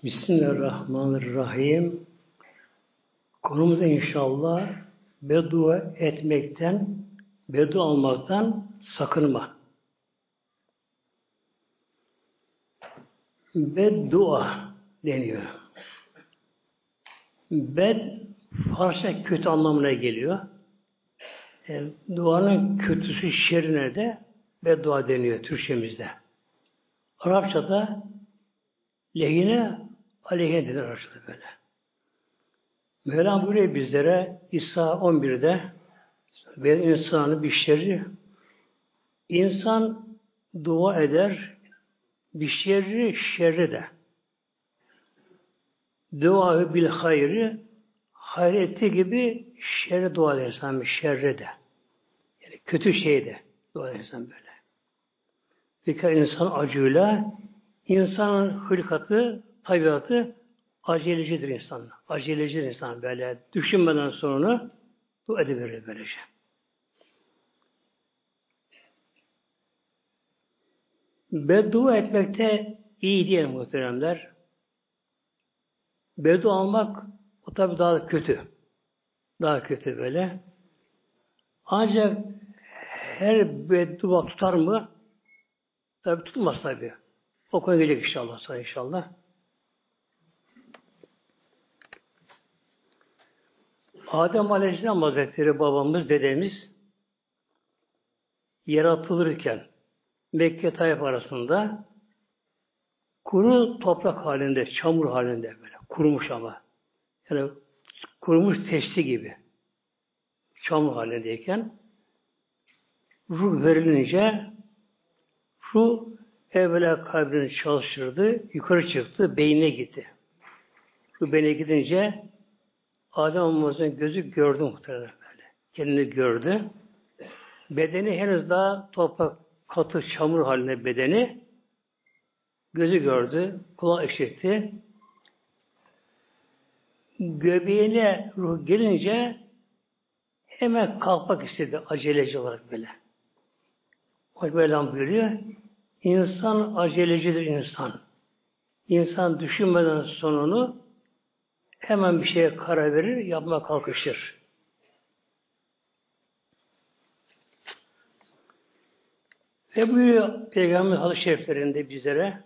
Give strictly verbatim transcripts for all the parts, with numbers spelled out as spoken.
Bismillahirrahmanirrahim. Konumuz inşallah beddua etmekten, beddua almaktan sakınma. Beddua deniyor. Bed, Farsça kötü anlamına geliyor. Yani duanın kötüsü şerrine de beddua deniyor Türkçemizde. Arapçada lehine, aleyhine denir Arapçada böyle. Mevlam buyuruyor bizlere İsa on birde ve insanı bir şerri insan dua eder bir şerri şerri de dua bil hayri hayır ettiği gibi şerri dua eder insan bir şerri de yani kötü şey de dua eder insan böyle. Zira insan acıyla insanın hılkatı, tabiatı acelecidir insan. Acelecidir insan böyle. Düşünmeden sonra dua ediverir böylece. Beddua etmekte iyi değil muhteremler. Beddua almak o tabi daha da kötü. Daha kötü böyle. Ancak her beddua tutar mı? Tabi tutmaz tabi. O konuya gelecek inşallah sonra inşallah. Adem Aleyhisselam Hazretleri babamız, dedemiz yaratılırken Mekke Tayyip arasında kuru toprak halinde, çamur halinde böyle. Kurumuş ama. Yani kurumuş testi gibi. Çamur halindeyken ruh verilince ruh evvela kalbini çalıştırdı, yukarı çıktı, beynine gitti. Ruh beynine gidince Adem Aleyhisselam'ın gözü gördü muhtemelen böyle. Kendini gördü. Bedeni henüz daha toprak, katı, çamur halinde bedeni. Gözü gördü, kulağı işitti. Göbeğine ruh gelince hemen kalkmak istedi aceleci olarak böyle. O Mevlam buyuruyor. İnsan acelecidir insan. İnsan düşünmeden sonunu hemen bir şeye karar verir, yapmaya kalkışır. Ve buyuruyor Peygamber hadis-i şeriflerinde bizlere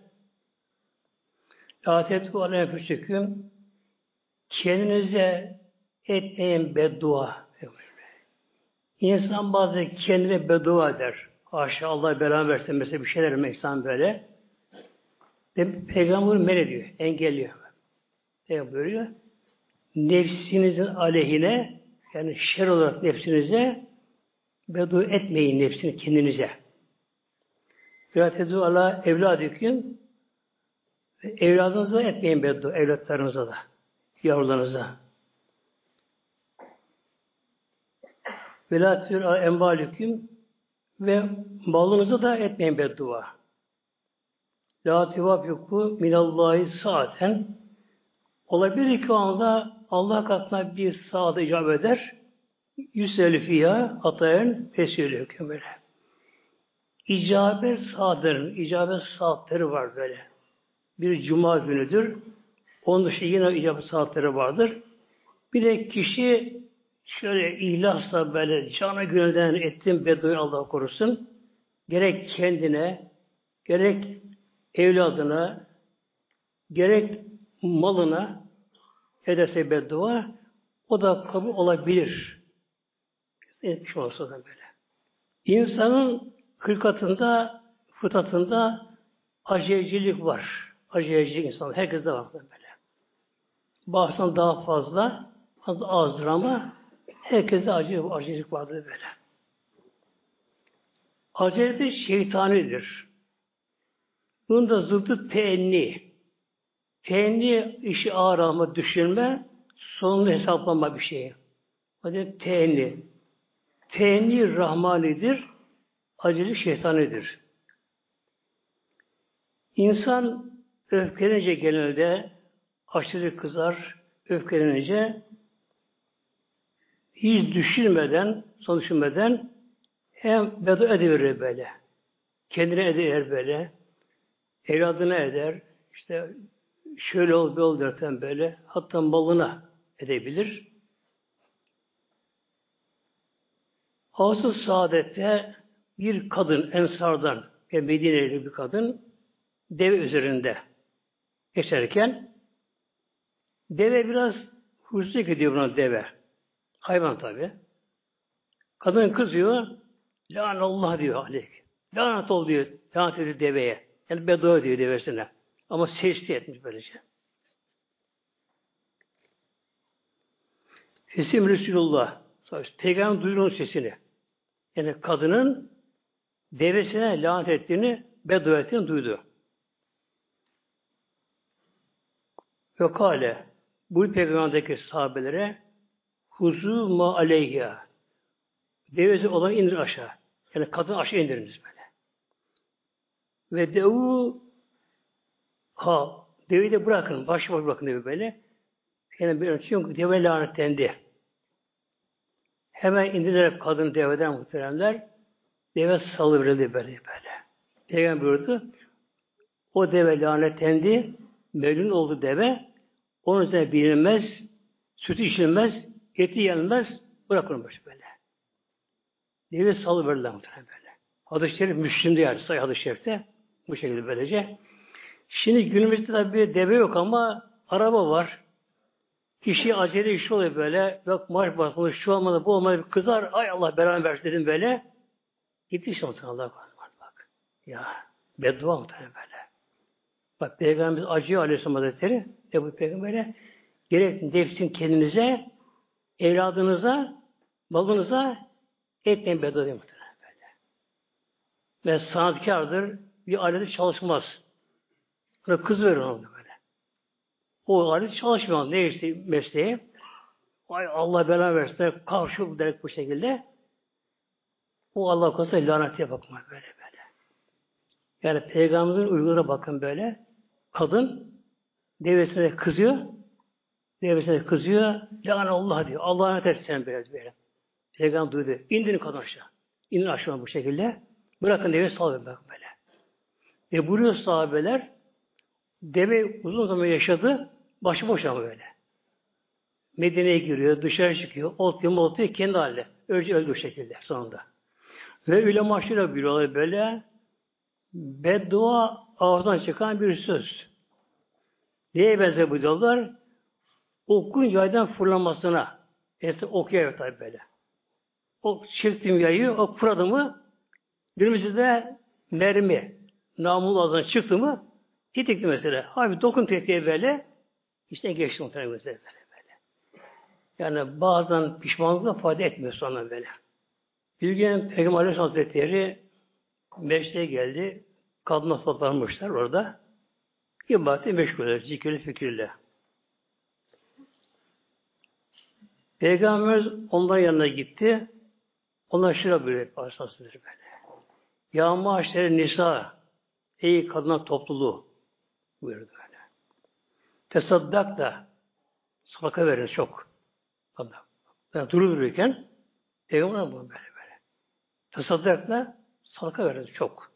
La tetku ala enfüsüküm kendinize etmeyin beddua. İnsan bazen kendine beddua eder. Haşa Allah belanı versin mesela bir şeyler mi insan böyle. Ve Peygamber men ediyor, engelliyor. Peygamber buyuruyor. Nefsinizin aleyhine yani şer olarak nefsinize beddua etmeyin nefsini kendinize. La tetku ala evladüküm evladınıza etmeyin beddua, evlatlarınıza da, yavrularınıza. Vela tür envalüküm ve malınıza da etmeyin beddua. La tivafiku minallahi saaten olabilir ki o anda Allah katına bir saat icap eder. Yüz fiyâ atayen fesiyelüküm böyle. İcabet saatlerin, icabet saatleri var böyle. Bir cuma günüdür. Onun dışında yine icabet saatleri vardır. Bir de kişi şöyle ihlasla böyle canı gönülden ettiğim bedduayı Allah korusun. Gerek kendine, gerek evladına, gerek malına ederse beddua, o da kabul olabilir. Etmiş olsa da böyle. İnsanın hırkatında, fıtratında acelecilik var. Acelecilik insan. Herkeste var böyle. Bazen daha fazla, bazı azdır ama herkese acele, acelelik vardır böyle. Acele de şeytanidir. Bunun da zıddı teenni. Teenni işi ağır alma, düşünme, sonunu hesaplama bir şey. O da teenni. Teenni rahmanidir, acele şeytanidir. İnsan öfkelenince genelde aşırı kızar, öfkelenince hiç düşünmeden, son düşünmeden hem beddua ediverir böyle. Kendine eder böyle. Evladına eder. İşte şöyle ol, böyle ol derken böyle, hatta malına edebilir. Havası Saadet'te bir kadın Ensar'dan ve Medine'li bir kadın deve üzerinde geçerken deve biraz huysuzluk ediyor buna deve. Hayvan tabi. Kadın kızıyor. Lanallah diyor aleyk. Lanet ol diyor. Lanet ediyor deveye. Yani beddua diyor devesine. Ama secde etmiş böylece. Sesim Resulullah. Peygamber duyuyor onun sesini. Yani kadının devesine lanet ettiğini, beddua ettiğini duydu. Ve kâle bu peygamberdeki sahabelere huzu ma aleyha. Devesi olan indir aşağı. Yani kadın aşağı indiriniz böyle. Ve devu ha deveyi de bırakın. Baş baş bırakın devi böyle. Yani bir çünkü deve lanetlendi. Hemen indirilerek kadın deveden muhteremler deve salıverildi böyle böyle. Peygamber buyurdu. O deve lanetlendi. Melun oldu deve. Onun üzerine bilinmez, sütü içilmez, eti yenmez, bırakın böyle. Deve salıverirler muhtemelen böyle. Hadis-i Şerif Müslim'de yani sayı hadis-i şerifte bu şekilde böylece. Şimdi günümüzde tabii deve yok ama araba var. Kişi acele işi oluyor böyle. Yok marş basmalı, şu olmalı, bu olmalı. Kızar, ay Allah beraber versin dedim böyle. Gitti işte muhtemelen Allah korusun bak. Ya beddua muhtemelen böyle. Bak Peygamberimiz acıyor Aleyhisselam Hazretleri. Ebu Peygamber'e gerek nefsin kendinize, evladınıza, balınıza etmeyin beddua diye muhtemelen böyle. Ve sanatkardır, bir aleti çalışmaz. Ona kız verir ona böyle. O alet çalışmıyor. Ne işte mesleği? Ay Allah bela versin. Karşı direkt bu şekilde. O Allah korusun lanetiye bakma böyle böyle. Yani Peygamberimizin uygulara bakın böyle. Kadın devesine kızıyor. Devesine kızıyor. Lanet Allah diyor. Allah'a lanet etsin biraz böyle. Peygamber duydu. İndirin kadın aşağı. İnin aşağı bu şekilde. Bırakın deveyi salın bak böyle. Ve buyuruyor sahabeler deve uzun zaman yaşadı. Başıboş ama böyle. Medine'ye giriyor, dışarı çıkıyor, oltuyor, moltuyor, kendi halde. Önce öldü o şekilde sonunda. Ve ulema şöyle buyuruyorlar böyle, beddua ağızdan çıkan bir söz. Neye benzer bu diyorlar? Okun yaydan fırlamasına. Eskiden ok yayıyor tabi böyle. O çektim yayı, o fırladı mı, günümüzde de mermi, namlu ağzından çıktı mı, tetikli mesela. Abi dokun tetiğe böyle, işte geçti muhtemelen mesela böyle. Yani bazen pişmanlıkla fayda etmiyor sonra böyle. Bir gün Peygamber Aleyhisselam Hazretleri meclise geldi. Kadına toplanmışlar orada. İbadete meşguller, zikirli fikirle. Peygamberimiz onların yanına gitti. Onlar şöyle böyle başlasınlar böyle. Ya maşere nisa, ey kadınlar topluluğu buyurdu böyle. Tesaddak da sadaka verin çok. Yani durup dururken Peygamber bunu böyle böyle. Tasaddakla sadaka verin çok.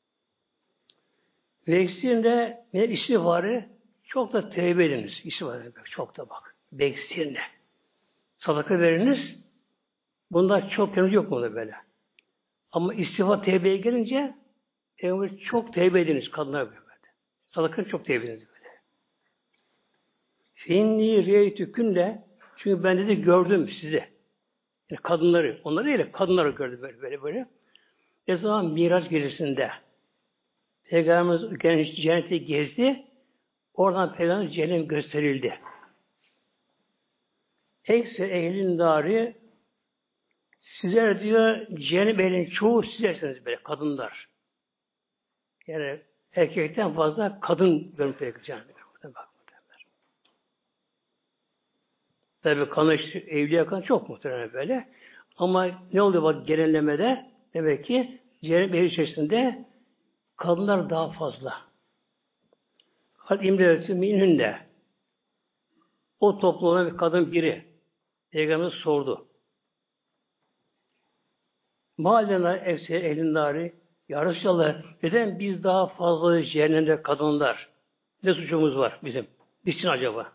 Ve ikisinde benim istiğfarı çok da tevbe ediniz. İstiğfarı çok da bak. Ve ikisinde. Sadaka veriniz. Bunda çok temiz yok mu da böyle. Ama istiğfar tevbeye gelince Peygamber çok tevbe ediniz kadınlar böyle. Sadaka çok tevbe ediniz böyle. Finni reytükünle çünkü ben dedi gördüm sizi. Yani kadınları, onları değil, kadınları gördü böyle böyle böyle. Ne zaman Miraç gecesinde Peygamberimiz cenneti gezdi. Oradan Peygamberimiz cehennem gösterildi. Ekse ehlin dari sizler diyor cehennem ehlinin çoğu sizlersiniz böyle kadınlar. Yani erkekten fazla kadın görmüş Peygamber. Tabi kanı evliya kan çok muhtemelen böyle. Ama ne oldu bak genellemede? Demek ki cehennem ehli içerisinde kadınlar daha fazla. Hal imretü minhünde. O toplumda bir kadın biri Peygamber sordu. Mâlena ekser ehlin nâri ya Resulallah neden biz daha fazla cehennemde kadınlar? Ne suçumuz var bizim? Niçin acaba?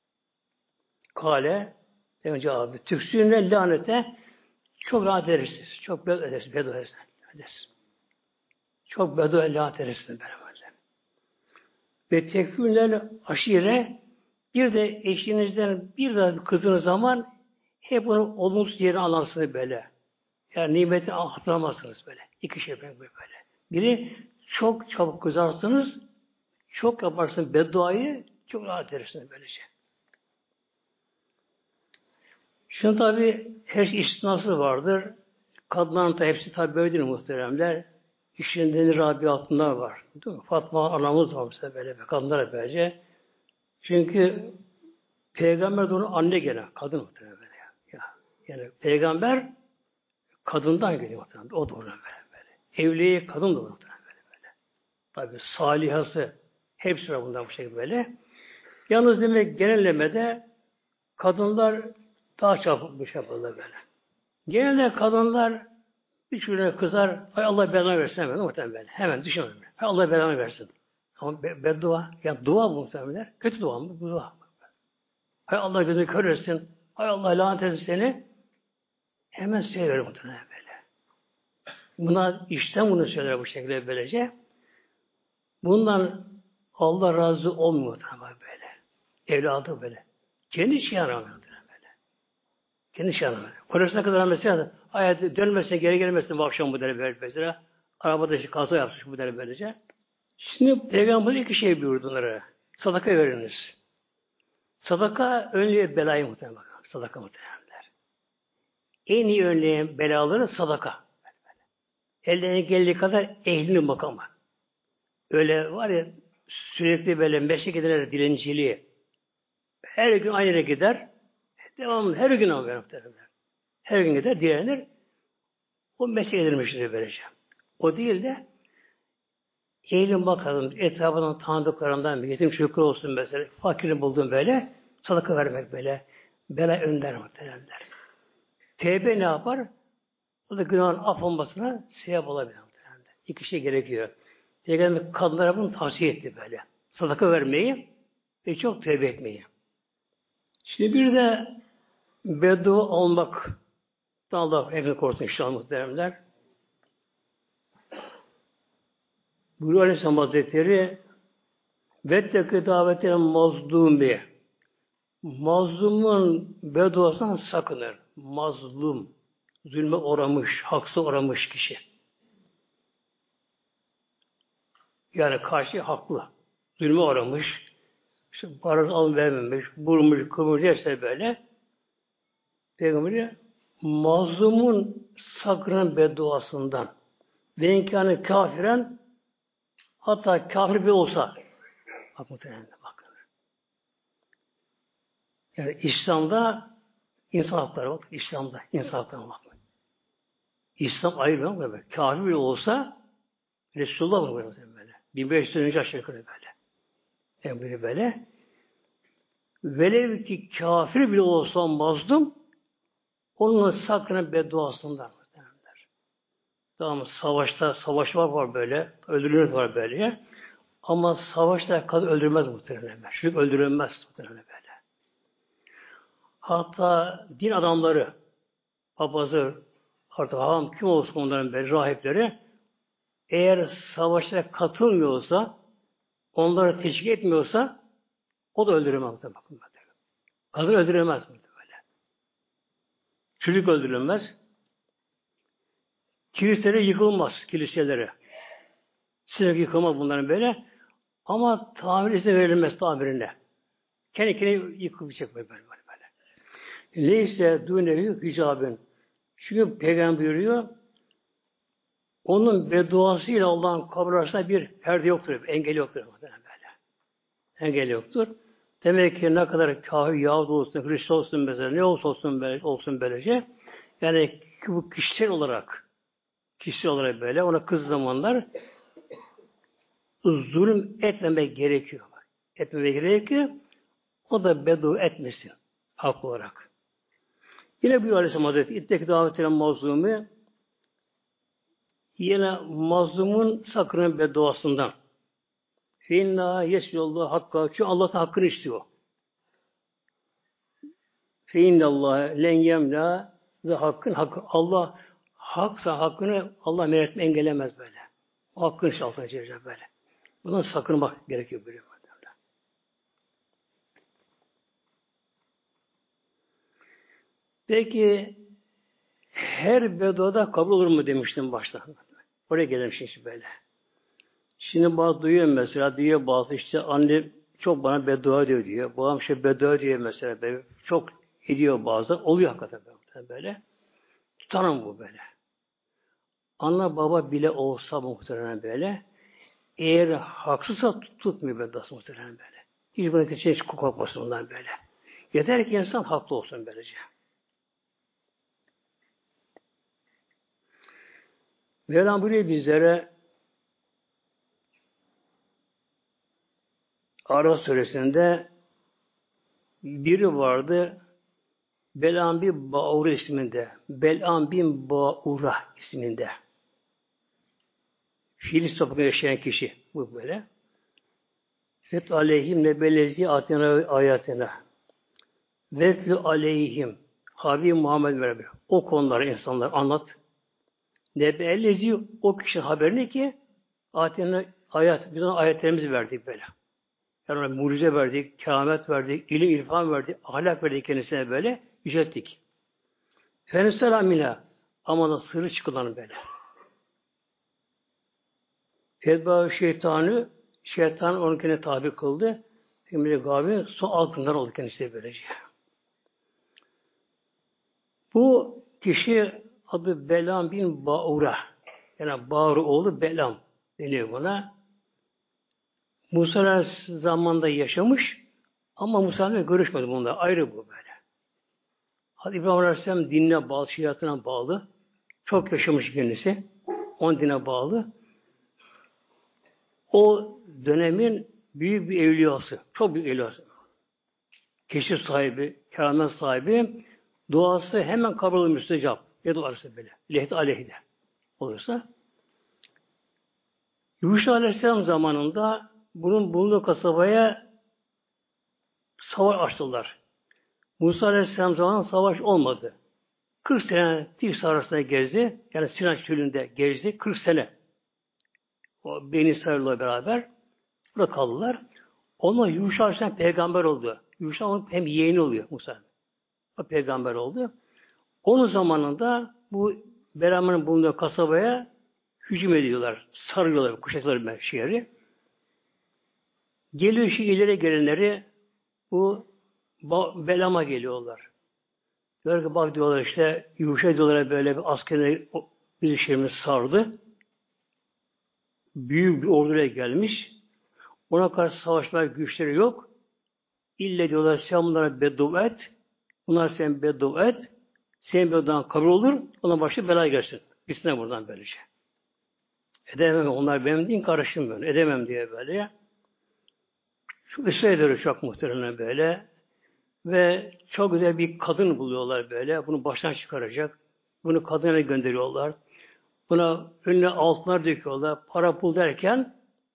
Kale, önce abi, tüksünle lanete çok rahat edersiniz. Çok beddua edersiniz. Beddua edersiniz. Çok beddua lanet edersiniz böyle. Ve tekfirler aşire bir de eşinizden bir de kızınız zaman hep onu olumsuz yerine alarsınız böyle. Yani nimeti hatırlamazsınız böyle. İki şey böyle böyle. Biri çok çabuk kızarsınız, çok yaparsınız bedduayı, çok rahat edersiniz böylece. Şimdi tabi her şey istisnası vardır. Kadınların da hepsi tabi böyledir muhteremler. İşlerinde Rabiat'ınlar var. Değil mi? Fatma anamız var mesela böyle. Kadınlar böylece. Çünkü peygamber de onun anne gene. Kadın muhterem böyle. Ya. Yani peygamber kadından geliyor muhterem. O da ona böyle böyle. Evliye kadın da muhterem böyle böyle. Tabi salihası hepsi var bundan bu şekilde böyle. Yalnız demek genellemede kadınlar daha çabuk bu şey yapıyorlar böyle. Genelde kadınlar hiçbirine kızar, hay Allah belanı versin hemen muhtemelen böyle. Hemen düşünmem. Hay Allah belanı versin. Ama beddua, yani dua bu muhtemelen. Kötü dua mı? Bu dua. Hay Allah gözünü kör etsin. Hay Allah lanet etsin seni. Hemen söyler muhtemelen böyle. Buna işten bunu söyler bu şekilde böylece. Bundan Allah razı olmuyor muhtemelen böyle. Evladı böyle. Kendi şey yaramıyor muhtemelen böyle. Kendi şey yaramıyor. Polisine kadar mesela hayatı dönmesine geri gelmesin bu akşam bu derece mesela. Arabada işte kaza yapmış bu derece böylece. Şimdi Peygamber iki şey buyurdu onlara. Sadaka veriniz. Sadaka önlüyor belayı muhtemelen bakın. Sadaka muhtemelenler. En iyi önleyen belaları sadaka. Ellerine geldiği kadar ehlinin makama. Öyle var ya sürekli böyle meslek edilen dilenciliği. Her gün aynı yere gider. Devamlı her gün ama muhtemelenler. Her gün gider dilenir. O meslek edilmiştir böylece. O değil de eğilim bakalım etrafından tanıdıklarından bir yetim çocuklar olsun mesela. Fakirini buldum böyle. Sadaka vermek böyle. Bela önder muhtemelenler. Tevbe ne yapar? O da günahın af olmasına sebep olabilir muhtemelenler. İki şey gerekiyor. Peygamber kadınlara bunu tavsiye etti böyle. Sadaka vermeyi ve çok tevbe etmeyi. Şimdi bir de beddua olmak. Allah evini korusun inşallah muhteremler. Buyuruyor Aleyhisselam Hazretleri vettekü davetine mazlumi. Mazlumun bedduasından sakınır. Mazlum. Zulme uğramış, haksız uğramış kişi. Yani karşı haklı. Zulme uğramış. İşte parası alın vermemiş, vurmuş, kıvırmış derse böyle. Peygamberi mazlumun sakının bedduasından ve imkanı kafiren hatta kafir bir olsa bak muhtemelen bakın. Yani İslam'da insan hakları bak. İslam'da insan hakları bak. İslam ayrılmıyor mu böyle? Kafir bile olsa Resulullah bunu böyle böyle. bin beş yüz önce aşağı yukarı böyle. Yani böyle böyle. Velev ki kafir bile olsa mazlum onun sakının bedduasından. Tamam savaşta savaşlar var böyle. Öldürülür var böyle. Ama savaşta kadın öldürmez muhtemelen. Çocuk öldürülmez muhtemelen böyle. Hatta din adamları papazı artık havam kim olsun onların böyle rahipleri eğer savaşa katılmıyorsa onları teşvik etmiyorsa o da öldürülmez muhtemelen. Kadın öldürülmez muhtemelen. Çocuk öldürülmez. Kiliseleri yıkılmaz kiliseleri. Sürekli yıkılmaz bunların böyle. Ama tamir izin verilmez tamirine. Kendi kendine yıkılacak böyle böyle böyle. Neyse dûnehu hicabın. Çünkü Peygamber buyuruyor onun bedduasıyla Allah'ın kabul arasında bir perde yoktur. Engel yoktur. Böyle. Engel yoktur. Demek ki ne kadar kafir, Yahudi olsun, Hristiyan olsun mesela, ne olsa olsun, böyle, olsun böylece. Yani bu kişisel olarak kişisel olarak böyle ona kız zamanlar zulüm etmemek gerekiyor. Etmemek gerekiyor. O da beddua etmesin. Haklı olarak. Yine bir Aleyhisselam Hazretleri İttek davetine mazlumu yine mazlumun sakının bedduasından. Feinna yesyullah hakka. Çünkü Allah'ın hakkını istiyor. Feinnallah len yemla hakkın hakkı. Allah haksa hakkını Allah meretme engellemez böyle. O hakkın işte altına çevirecek böyle. Bundan sakınmak gerekiyor böyle. Peki her beduada kabul olur mu demiştim başta. Oraya gelelim şimdi böyle. Şimdi bazı duyuyorum mesela, diyor bazı işte anne çok bana beddua diyor diyor. Babam şey beddua diyor mesela. Böyle. Çok ediyor bazı. Oluyor hakikaten böyle. Tutanım bu böyle. Anne baba bile olsa muhtemelen böyle. Eğer haksızsa tut, tutmuyor bedduası muhtemelen böyle. Hiç buna hiç korkmasın ondan böyle. Yeter ki insan haklı olsun böylece. Mevlam buyuruyor bizlere Araf suresinde biri vardı Belam bin Ba'ura isminde. Belam bin Ba'ura isminde. Filis toplumunda yaşayan kişi bu böyle. Fet aleyhim nebelezi atina ayatına. Vetlu aleyhim Habib Muhammed beraber. O konuları insanlar anlat. Nebelezi o kişinin haberini ki atina ayat. Biz ona ayetlerimizi verdik böyle. Yani ona mucize verdik, keramet verdik, ilim, irfan verdik, ahlak verdik kendisine böyle, yücelttik. Feniselamina ama da sırrı çıkılan böyle. Fedba şeytanı, şeytan onunkine tabi kıldı. Şimdi gabi son altından oldu kendisi böylece. Bu kişi adı Belam bin Ba'ura. Yani Ba'ura oğlu Belam deniyor buna. Musa Aleyhisselam zamanında yaşamış ama Musa Aleyhisselam görüşmedi bununla. Ayrı bu böyle. Hadi İbrahim Aleyhisselam dinine bağlı, şiatına bağlı. Çok yaşamış kendisi. On dine bağlı. O dönemin büyük bir evliyası. Çok büyük evliyası. Keşif sahibi, keramet sahibi. Duası hemen kabul olur müstecap. Ne duarsa böyle. Lehti aleyhide olursa. Yuşa Aleyhisselam zamanında bunun bulunduğu kasabaya savaş açtılar. Musa Aleyhisselam zamanında savaş olmadı. kırk sene Tifs arasında gezdi. Yani Sinan çölünde gezdi. kırk sene. O Beni İsrail'le beraber burada kaldılar. Onunla Yuşa Aleyhisselam peygamber oldu. Yuşa onun hem yeğeni oluyor Musa. O peygamber oldu. Onun zamanında bu Belam'ın bulunduğu kasabaya hücum ediyorlar. Sarıyorlar, kuşatıyorlar şehri. Geliyor şu ileri gelenleri bu Belam'a geliyorlar. Diyorlar ki bak diyorlar işte Yuşa diyorlar böyle bir askerleri bizim şehrimiz sardı. Büyük bir orduyla gelmiş. Ona karşı savaşmaya güçleri yok. İlle diyorlar sen bunlara beddua et. Bunlar sen beddua et. Senin bedduan kabul olur. Ona başka bela gelsin. Gitsinler buradan böylece. Edemem. Onlar benim din karışım ben. Edemem diye böyle. Şu ısrar çok muhtemelen böyle. Ve çok güzel bir kadın buluyorlar böyle. Bunu baştan çıkaracak. Bunu kadına gönderiyorlar. Buna önüne altınlar döküyorlar. Para pul derken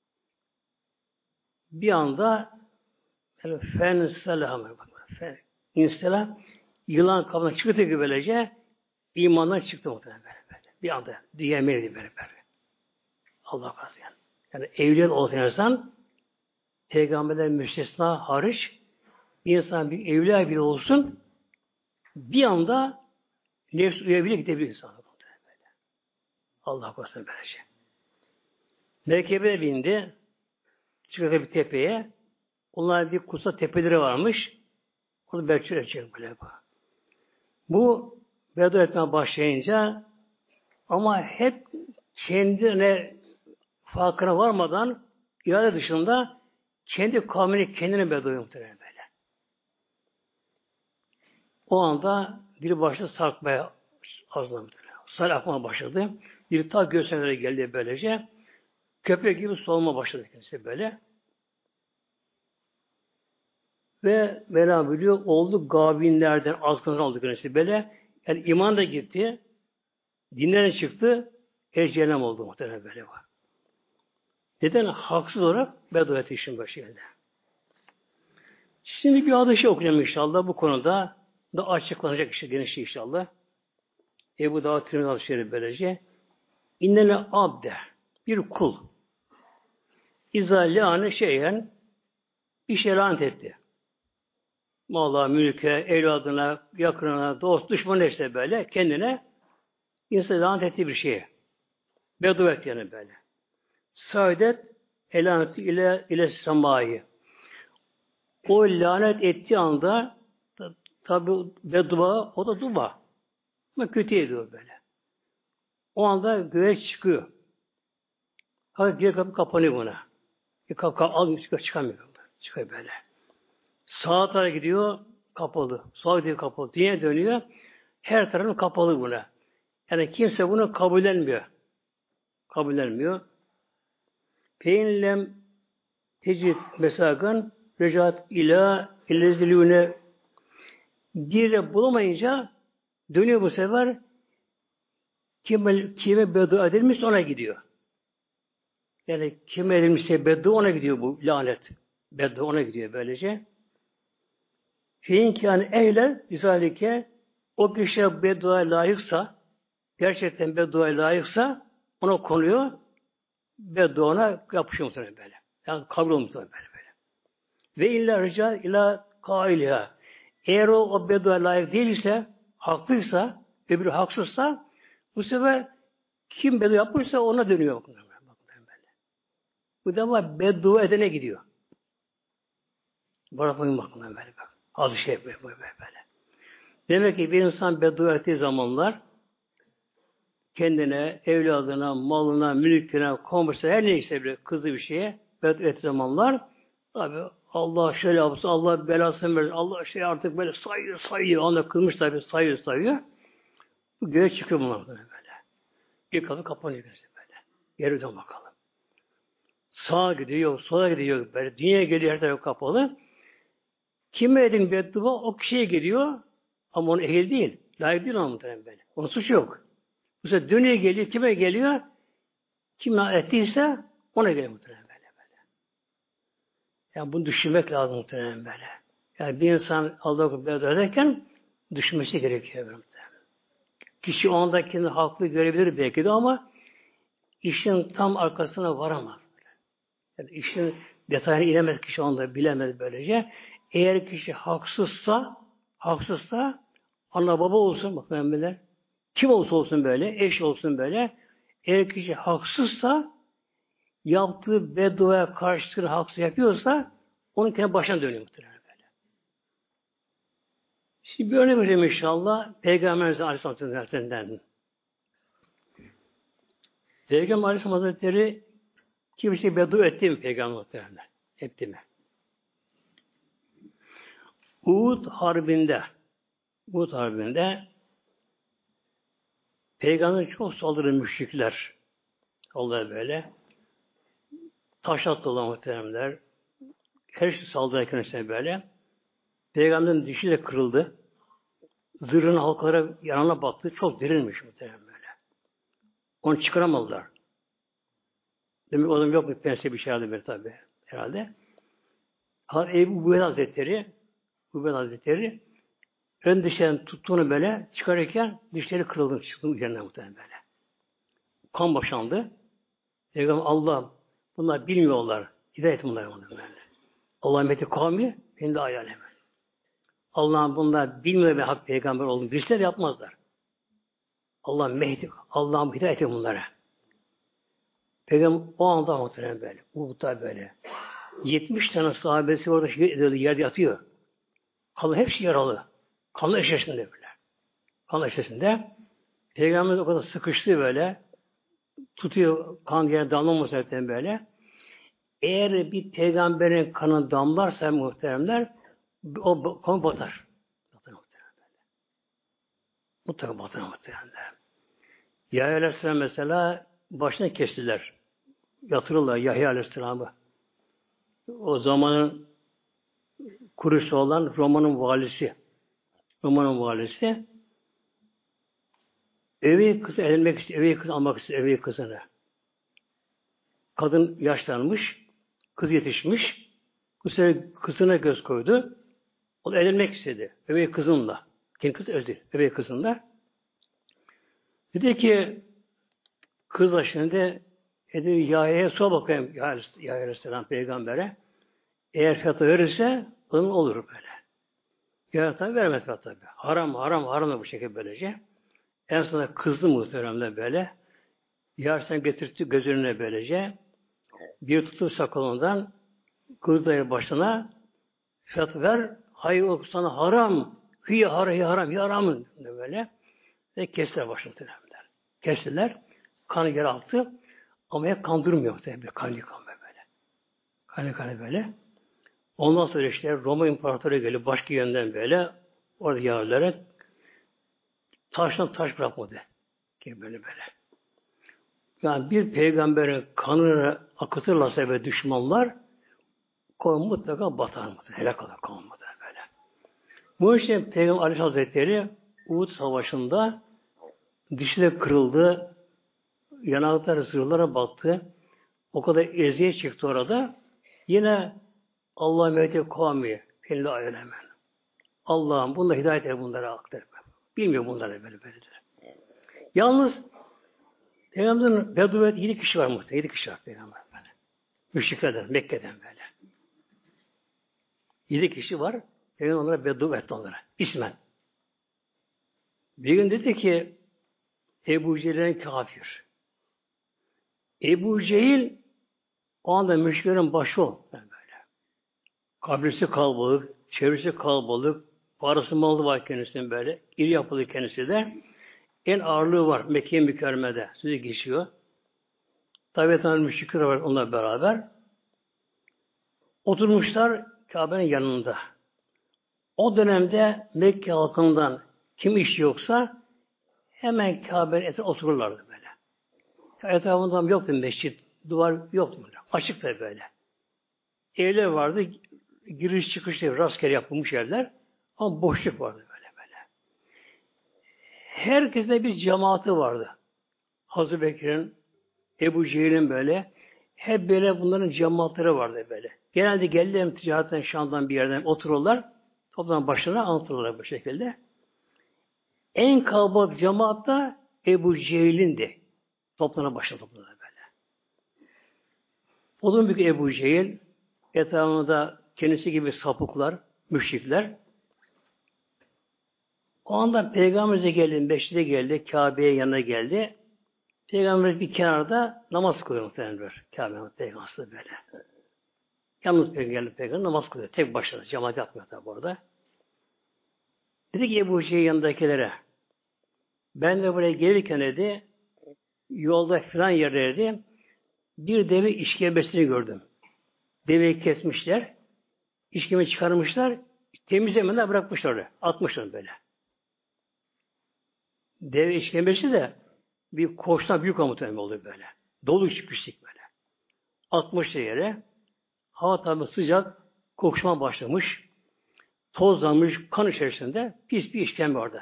bir anda yani fen selam fen inselam yılan kabına çıktı gibi böylece imandan çıktı muhtemelen böyle, böyle. Bir anda diyemeydi böyle böyle. Allah razı yani. Yani evliya olsa insan peygamberler müstesna hariç bir insan bir evliya bile olsun bir anda nefs uyabilir gidebilir insan. Allah korusun böylece. Merkebe bindi. Çıkardı bir tepeye. Onlar bir kutsal tepeleri varmış. Onu berçür edecek böyle bu. Bu beddua etmeye başlayınca ama hep kendine farkına varmadan irade dışında kendi kavmini kendine beddua muhtemelen böyle. O anda dili başladı sarkmaya azlamıştır. Sal akmaya başladı. Bir ta göğsüne geldi böylece. Köpek gibi solma başladı kendisi böyle. Ve Mevlam biliyor, oldu gabinlerden, azgınlar oldu kendisi böyle. Yani iman da gitti. Dinden çıktı. El cehennem oldu muhtemelen böyle var. Neden? Haksız olarak beddua etti işin başıyla. Şimdi bir hadis okuyacağım inşallah bu konuda da açıklanacak işte geniş inşallah. Ebu Davud Tirmidhi hadis-i şerif böylece. İnnele abde bir kul İza le'ane şeyen bir şey lanet etti. Mala, mülke, evladına, yakınına, dost, düşman neyse böyle kendine insan lanet ettiği bir şeye. Beddua etti yani böyle. Saadet elaneti ile ile semayı. O lanet ettiği anda tabi beddua o da dua. Ama kötü ediyor böyle. O anda göğe çıkıyor. Hadi diğer kapı kapanıyor buna. Bir kapı al çıkamıyor. Çıkıyor böyle. Sağa tarafa gidiyor kapalı. Sola gidiyor kapalı. Dünya dönüyor. Her tarafı kapalı buna. Yani kimse bunu kabullenmiyor. Kabullenmiyor. Peynlem tecid mesagan recat ila illezilüne diye bulamayınca dönüyor bu sefer kime, kime beddua edilmişse ona gidiyor. Yani kime edilmişse beddua ona gidiyor bu lanet. Beddua ona gidiyor böylece. Feinkâne ehler bizalike o kişiye beddua layıksa gerçekten beddua layıksa ona konuyor beddua ona yapışıyor muhtemelen böyle. Yani kabul olmuş böyle böyle. Ve illa rica ila kailiha. Eğer o, o beddua layık değilse, haklıysa, öbürü haksızsa bu sefer kim beddua yapmışsa ona dönüyor. Bu defa beddua edene gidiyor. Bırakmayın bakın böyle bak. Az şey yapıyor böyle böyle. Demek ki bir insan beddua ettiği zamanlar kendine, evladına, malına, mülküne, komşusuna her neyse bile kızı bir şeye beddua ettiği zamanlar tabi Allah şöyle yapsın, Allah belasını verir, Allah şey artık böyle sayıyor, sayıyor. Allah kılmış tabi sayıyor, sayıyor. Bu göğe çıkıyor bunlar böyle. Bir kapı kapanıyor böyle. Geri dön bakalım. Sağa gidiyor, sola gidiyor. Böyle dünya geliyor, her taraf kapalı. Kime edin beddua o kişiye geliyor ama onun ehil değil. Layık değil ona muhtemelen böyle. Onun suçu yok. Bu sefer dünya geliyor, kime geliyor? Kim ettiyse ona geliyor muhtemelen böyle, böyle. Yani bunu düşünmek lazım muhtemelen böyle. Yani bir insan Allah'a beddua ederken düşünmesi gerekiyor muhtemelen. Kişi o anda kendini haklı görebilir belki de ama işin tam arkasına varamaz. Yani işin detayına inemez kişi onda bilemez böylece. Eğer kişi haksızsa, haksızsa ana baba olsun bak müminler. Kim olsa olsun böyle, eş olsun böyle. Eğer kişi haksızsa yaptığı bedduaya karşılığını haksız yapıyorsa onun kendi başına dönüyor muhtemelen böyle. Şimdi bir örnek vereyim inşallah. Peygamberimiz Aleyhisselatü Vesselam'dan. Peygamber Aleyhisselam Hazretleri kimse beddua etti mi Peygamber muhtemelen? Etti mi? Uhud Harbi'nde Uhud Harbi'nde Peygamber çok saldırı müşrikler. Onlar böyle. Taş attılar muhteremler. Her şey saldırırken işte böyle. Peygamberin dişi de kırıldı. Zırhın halkalara yanına baktı. Çok derinmiş muhterem böyle. Onu çıkaramadılar. Demek o zaman yok mu pense bir şey herhalde bir tabi. Herhalde. Ebu Ubeyde Hazretleri Ubeyde Hazretleri ön dişlerini tuttuğunu böyle çıkarırken dişleri kırıldı. Çıktı üzerine muhtemelen böyle. Kan boşandı. Peygamber Allah bunlar bilmiyorlar. Hidayet bunlar böyle. Allah'ın meti kavmi benim de hayalim. Allah'ın bunlar bilmiyor ve hak peygamber olduğunu bilseler yapmazlar. Allah'ın mehdi, Allah'ın hidayeti bunlara. Peygamber o anda muhtemelen böyle. Uhud'da böyle. yetmiş tane sahabesi orada yerde yatıyor. Kanlı hepsi yaralı. Kanlı eşeğinde böyle. Kanlı eşeğinde. Peygamber o kadar sıkıştı böyle. Tutuyor kan yere damlaması zaten böyle. Eğer bir peygamberin kanı damlarsa muhteremler o kan batar. Batar muhteremler. Mutlaka batar muhteremler. Yahya Aleyhisselam mesela başına kestiler. Yatırırlar Yahya Aleyhisselam'ı. O zamanın kurucusu olan Roma'nın valisi. Roma'nın valisi evi kızı edinmek istiyor. Evi kızı almak istiyor. Evi kızını. kadın yaşlanmış, kız yetişmiş. Bu sefer kızına göz koydu. O da evlenmek istedi. Öbey kızınla. Kendi kız öldü. Öbey kızınla. Dedi ki kız da şimdi dedi Yahya'ya sor bakayım Yahya Aleyhisselam peygambere. Eğer fetva verirse onun olur böyle. Yahya tabi vermez fetva tabi. Haram haram haram da bu şekilde böylece. En sonunda kızdı muhteremle böyle. Yahya sen getirtti göz önüne böylece. Bir tutup sakalından kız dayı başına fetva ver. Hayır o sana haram. Hıy haram, hıy haram, hıy haram. Böyle. Ve kestiler başını muhteremler. Kestiler. Kanı yer altı. Ama hep kandırmıyor tabi. Kanı kan böyle. Kanı kanı böyle. Ondan sonra işte Roma İmparatoru geliyor başka yönden böyle. Orada Yahudiler taştan taş bırakmadı. Ki böyle böyle. Yani bir peygamberin kanını akıtırlarsa ve düşmanlar kavim mutlaka batar mıdır? Helak olur kavim mıdır böyle. Bu işte Peygamber Aleyhisselam Hazretleri Uhud Savaşı'nda dişi de kırıldı. Yanakları zırhlara battı. O kadar eziyet çıktı orada. Yine Allah mehdi kavmi kendi ayırhemen. Allah'ım bunda hidayet et bunlara aktar. Bilmiyor bunlara böyle böyle. Yalnız Peygamber'in Beduvet yedi kişi var muhtemelen. Yedi kişi var Peygamber böyle. Müşriklerden, Mekke'den böyle. Yedi kişi var. Peygamber onlara Beduvet onlara. İsmen. Bir gün dedi ki Ebu Cehil'in kafir. Ebu Cehil o anda müşriklerin başı o. Böyle. Kabrisi kalabalık, çevresi kalabalık, parası malı var kendisinin böyle. İri yapılı kendisi de. En ağırlığı var Mekke-i Mükerreme'de. Sözü geçiyor. Tabi tanrı müşrikler var onunla beraber. Oturmuşlar Kabe'nin yanında. O dönemde Mekke halkından kim iş yoksa hemen Kabe'nin etrafında otururlardı böyle. Etrafında yoktu mescit, duvar yoktu böyle. Açık da böyle. Evler vardı, giriş çıkış diye rastgele yapılmış yerler ama boşluk vardı böyle böyle. Herkeste bir cemaati vardı. Hazreti Bekir'in, Ebu Cehil'in böyle hep böyle bunların cemaatleri vardı böyle. Genelde geldiler ticaretten Şam'dan bir yerden otururlar. Toplam başlarına anlatırlar bu şekilde. En kalabalık cemaat da Ebu Cehil'indi. Toplana başladı toplana böyle. O zaman büyük Ebu Cehil etrafında kendisi gibi sapıklar, müşrikler. O anda Peygamber'e geldi, Meşrid'e geldi, Kabe'ye yanına geldi. Peygamber bir kenarda namaz kılıyor muhtemelen. Kabe'nin Peygamber'e böyle. Yalnız Peygamber, Peygamber namaz kılıyor. Tek başına. Cemaat yapmıyor tabi orada. Dedi ki Ebu Cehil yanındakilere ben de buraya gelirken dedi yolda filan yerlerde bir deve işkembesini gördüm. Deveyi kesmişler. İşkembe çıkarmışlar. Temizlemeden bırakmışlar oraya. Atmışlar böyle. Deve işkembesi de bir koçtan büyük muhtemelen oluyor böyle. Dolu çıkmıştık böyle. Atmışlar yere. Hava tabi sıcak. Kokuşma başlamış. Tozlanmış. Kan içerisinde pis bir işkembe orada.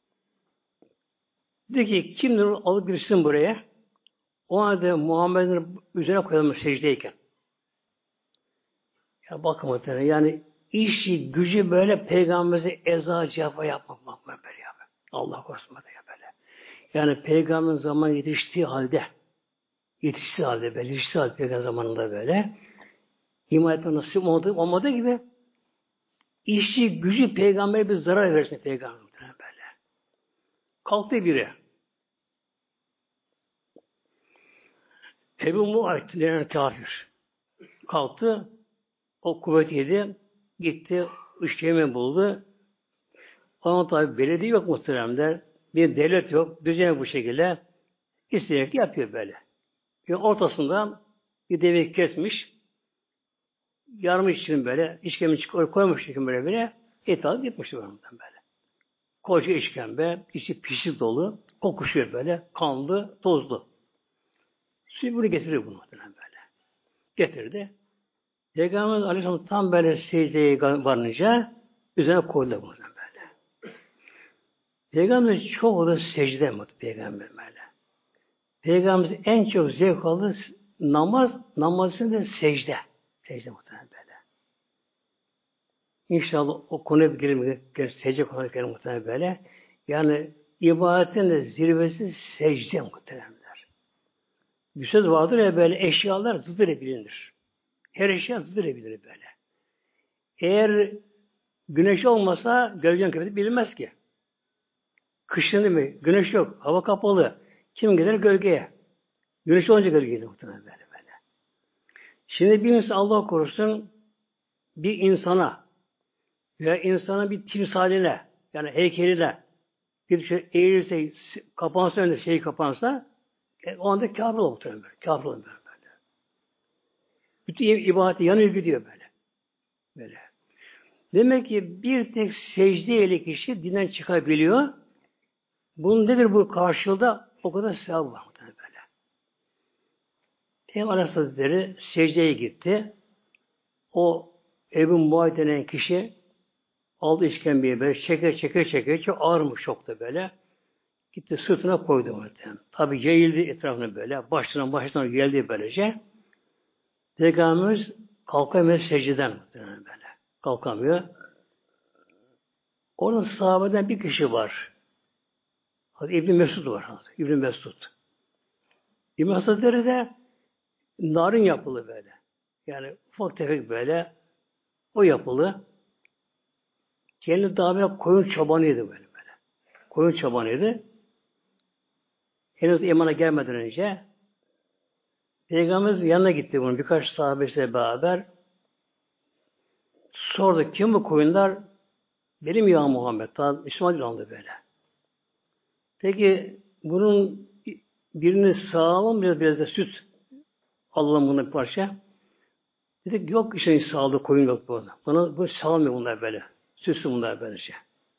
Dedi ki kimdir alıp girsin buraya? O halde Muhammed'in üzerine koyalım secdeyken. Ya bakın muhtemelen yani işi gücü böyle peygamberimize eza cevap yapmak bakma böyle ya. Allah korusun böyle ya böyle. Yani peygamberin zamanı yetiştiği halde yetiştiği halde böyle yetiştiği halde peygamber zamanında böyle iman etme nasip olmadığı, olmadığı gibi işi gücü peygambere bir zarar versin peygamber böyle. Kalktı biri. Ebu Muayt denen kafir. Kalktı. O kuvvet yedi. Gitti. İşkembe buldu. Ama tabi belediye yok muhteremler. Bir devlet yok. Düzen bu şekilde. İsteyerek yapıyor böyle. Yani ortasında bir deveyi kesmiş. Yarmış için böyle. İşkembe koymuş için böyle böyle. Et alıp gitmiş böyle. Koca işkembe. içi pişik dolu. Kokuşuyor böyle. Kanlı, tozlu. Şimdi bunu getiriyor bunu muhtemelen böyle. Getirdi. Peygamber Aleyhisselam tam böyle secdeye varınca üzerine koydu muhtemelen böyle. Peygamber çok olur secde muhtemelen Peygamber böyle. Peygamber en çok zevk alır namaz, namazın da secde. Secde muhtemelen böyle. İnşallah o konuya bir girelim, secde konuya girelim muhtemelen böyle. Yani ibadetin de zirvesi secde muhtemelenler. Bir söz vardır ya böyle eşyalar zıdır bilinir. Her eşya zıdır bilinir böyle. Eğer güneş olmasa gölgen kıyafeti bilinmez ki. Kışın değil mi? Güneş yok. Hava kapalı. Kim gider gölgeye? Güneş olunca gölgeye muhtemelen böyle böyle. Şimdi bir insan Allah korusun bir insana veya insana bir timsaline yani heykeline bir şey eğilirse kapansa önünde şey kapansa e, o anda kâfir olur muhtemelen böyle. Kâfir olur böyle. Bütün ibadeti yanıyor gidiyor böyle. Böyle. Demek ki bir tek secdeyle kişi dinden çıkabiliyor. Bunun nedir bu karşılığında? O kadar sevap var böyle. Peygamber Hazretleri secdeye gitti. O Ebu Muayt denen kişi aldı işkembeyi böyle çeke çeke çeke çok ağırmış çok da böyle. Gitti sırtına koydu muhtemelen. Tabi yayıldı etrafına böyle. Başından başından geldi böylece. Peygamberimiz kalkamıyor secdeden muhtemelen böyle. Kalkamıyor. Orada sahabeden bir kişi var. İbn Mesud var. İbn Mesud. İbn Mesud'ları de narın yapılı böyle. Yani ufak tefek böyle o yapılı. Kendi daha böyle koyun çobanıydı böyle böyle. Koyun çobanıydı. Henüz imana gelmeden önce Peygamberimiz yanına gitti bunun birkaç sahabesiyle beraber. Sordu kim bu koyunlar? Benim ya Muhammed. Daha Müslüman oldu böyle. Peki bunun birini sağalım biraz biraz da süt alalım bunu bir parça. Dedik yok işte sağlığı koyun yok burada. Bana bu sağlamıyor bunlar böyle. Süslü bunlar böyle şey.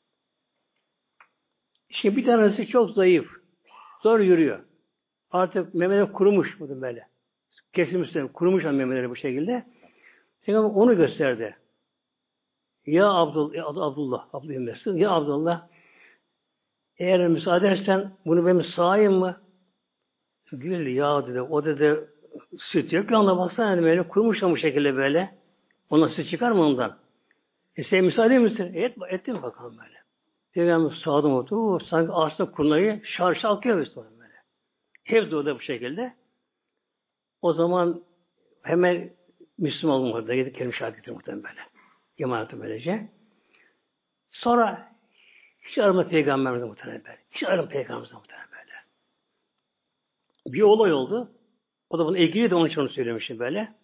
Şimdi bir tanesi çok zayıf. Zor yürüyor. Artık memeleri kurumuş bu böyle. Kesilmiş kurumuş memeleri bu şekilde. Peygamber onu gösterdi. Ya Abdullah, ya Abdullah, Abdullah Mesud, ya Abdullah eğer müsaade edersen bunu benim sağayım mı? Güldü ya dedi. O dedi süt yok ya ona baksana yani böyle kurumuş bu şekilde böyle. Ona süt çıkar mı ondan? E sen müsaade misin? Et, ettim bakalım böyle. Peygamber sağdım otu. Sanki ağaçta kurnayı şarşı akıyor böyle. Hep de o da bu şekilde. O zaman hemen Müslüman olma orada gidip kelime şahit getirdi muhtemelen böyle. İmanatı böylece. Sonra hiç arama peygamberimize muhtemelen böyle. Hiç arama peygamberimize muhtemelen böyle. Bir olay oldu. O da bunun ilgili de onun için onu söylemiştim böyle.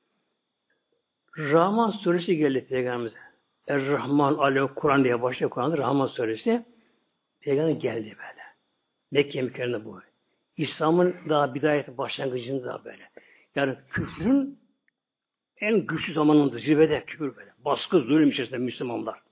Rahman suresi geldi peygamberimize. Er-Rahman Alev Kur'an diye başlıyor Kur'an'da Rahman suresi. Peygamber geldi böyle. Mekke mükerremede bu. İslam'ın daha bidayeti başlangıcında böyle. Yani küfrün en güçlü zamanında zirvede küfür böyle. Baskı, zulüm içerisinde Müslümanlar.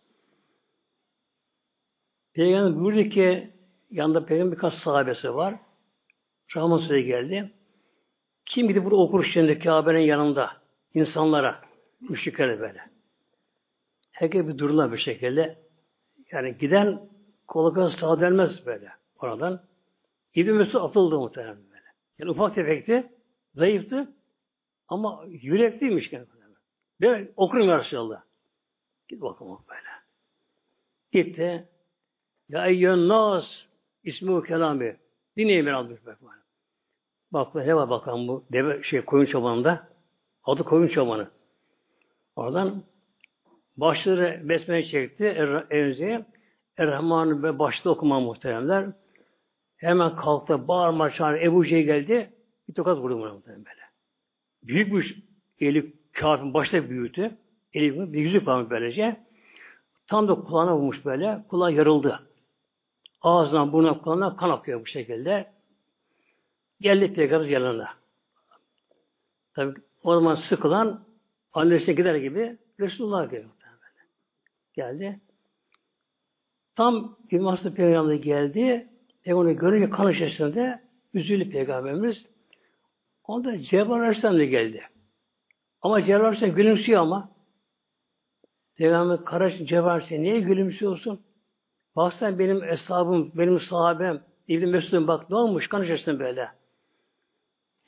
Peygamber buyurdu ki yanında Peygamber birkaç sahabesi var. Rahman suresi geldi. Kim gidip burada okur şimdi Kabe'nin yanında insanlara müşriklere böyle. Herkes bir dururlar bir şekilde. Yani giden kolay sağa dönmez böyle oradan. İbn Mesud atıldı muhtemelen böyle. Yani ufak tefekti, zayıftı ama yürekliymiş kendine. Ben okurum ya Resulallah. Git bakalım böyle. Gitti. Ya eyyön nas ismi kelami. Dinleyin ben almış bak. Bak ne var bakalım bu deve şey koyun çobanında. Adı koyun çobanı. Oradan başları besmele çekti. Evziye Er-Rahman'ı ve başta okuma muhteremler. Hemen kalktı, bağırma çağırdı. Ebu Cehil geldi. Bir tokat vurdu buna muhtemelen böyle. Büyük bir eli kâfin başta büyüdü. Eli bir yüzük varmış böylece. Tam da kulağına vurmuş böyle. Kulağı yarıldı. Ağzından burnuna kulağına kan akıyor bu şekilde. Geldi Peygamber yanına. Tabi o zaman sıkılan annesine gider gibi Resulullah geldi. Geldi. Tam İmam Peygamber geldi. Peygamber'i görünce kan içerisinde üzüldü Peygamberimiz. Onda Cebrail Aleyhisselam da geldi. Ama Cebrail Aleyhisselam gülümsüyor ama. Peygamber Karaş Cebrail Aleyhisselam niye gülümsüyorsun? Baksana benim eshabım, benim sahabem, İbn Mesud'um bak ne olmuş kan içerisinde böyle.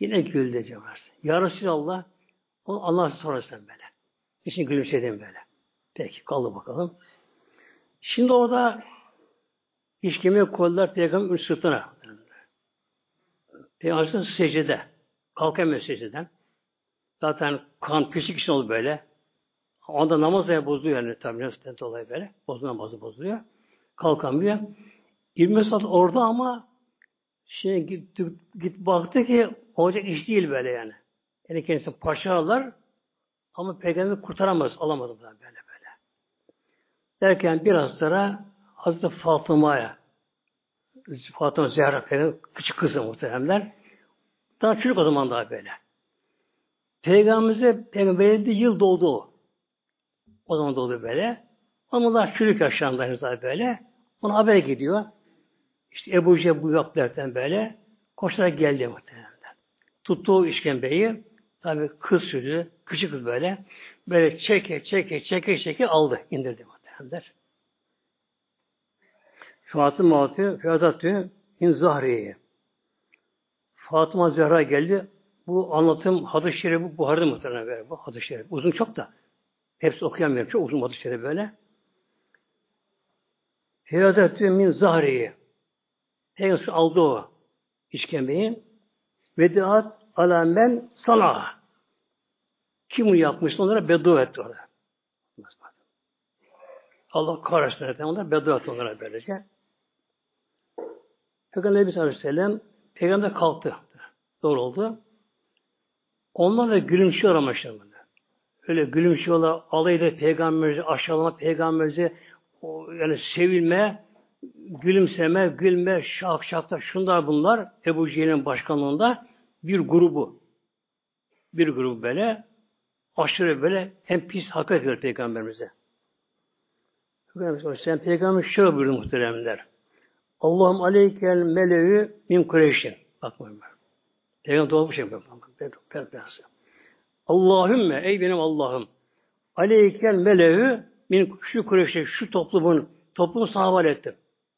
Yine güldü Cebrail. Ya Resulallah, onu anlarsın sorarsan böyle. İçin gülümsedim böyle. Peki, kaldı bakalım. Şimdi orada işkemeye koydular Peygamber sırtına. Peygamber secdede. Kalkamıyor secdeden. Zaten kan pislik için oldu böyle. Onda namaz da bozuluyor yani tabii nefsten dolayı böyle. Bozuluyor, namazı bozuluyor. Kalkamıyor. yirmi saat orada ama şimdi git, git baktı ki olacak iş değil böyle yani. Yani kendisi parçalarlar ama Peygamber kurtaramaz, alamadı böyle böyle. Derken biraz sonra Hazreti Fatıma'ya Fatıma Zehra Peygamber küçük kızı muhteremler. Daha çocuk o zaman daha böyle. Peygamberimize Peygamber verildiği yıl doğdu o. O zaman doğdu böyle. Ama daha çocuk yaşlarındayız daha böyle. Ona haber gidiyor. İşte Ebu Cehil bu yaptılardan böyle koşarak geldi muhtemelen. Tuttuğu işkembeyi tabi kız çocuğu, küçük kız böyle böyle çeke çeke çeke çeke aldı, indirdi muhtemelen. Fatıma atı, Fiyazatü in Zahriye'ye. Fatıma Zehra geldi. Bu anlatım hadis-i şerifi Buhari'de muhtemelen böyle. Bu hadis-i şerif. Uzun çok da. Hepsi okuyamıyorum. Çok uzun hadis-i şerif böyle. Fiyazatü min Zahriye'ye. Peygamber aldı o işkembeyi. Vediat alamen sana. Kim bunu yapmıştı? Onlara beddua etti orada. Allah kahretsin etti. Onlara beddua etti onlara böylece. Peygamber Aleyhisselatü Vesselam Peygamber kalktı. Doğru oldu. Onlar da gülümsüyor ama işte böyle. Öyle gülümsüyorlar. Alayda peygamberimizi, aşağılama peygamberimizi, o, yani sevilme, gülümseme, gülme, şak şakta şunlar bunlar Ebu Cehil'in başkanlığında bir grubu. Bir grubu böyle aşırı böyle hem pis hakaret ediyor peygamberimize. Sen peygamber şöyle buyurdu muhteremler. Allah'ım aleykel meleğü min Kureyş'in. Bakmayın ben. Peygamber doğru bir şey yapıyor. Allahümme ey benim Allah'ım aleykel meleğü min şu Kureyş'e şu toplumun toplumu sana havale ettim.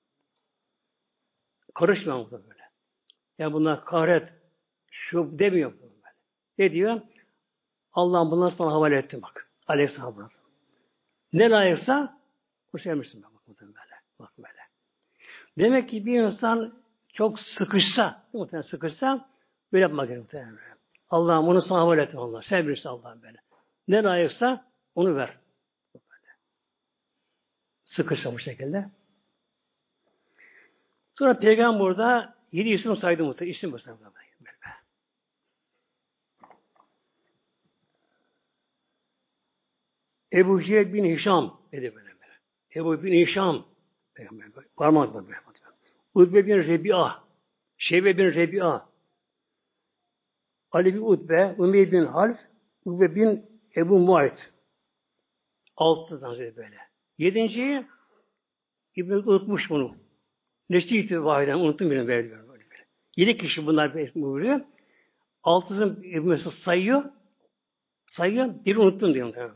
Karışmıyor mu böyle? Yani bunlar kahret şu demiyor böyle. Ne diyor? Allah'ım bunları sana havale ettim bak. Aleyhisselam. Ne layıksa bu sevmişsin bak böyle. Bak böyle. Demek ki bir insan çok sıkışsa, muhtemelen sıkışsa böyle yapmak gerekiyor. Allah'ım bunu sana havale ettim Allah. Sen bilirsin Allah'ım böyle. Ne layıksa onu ver. Böyle. Sıkışsa bu şekilde. Sonra Peygamber burada yedi isim saydı muhtemelen. İsim bu saydı. Ebu Cehil bin Hişam dedi böyle. Ebu bin Hişam parmak böyle. Utbe bin Rebi'a, Şeybe bin Rebi'a, Ali bin Utbe, Ümeyr bin Half, Utbe bin Ebu Muayt. Altı tane böyle. Yedinciyi İbn-i unutmuş bunu. Neşri-i vahiden unuttum bile verdi. Böyle. Yedi kişi bunlar buyuruyor. Altısını İbn-i sayıyor. Sayıyor. Biri unuttum diyor. Böyle.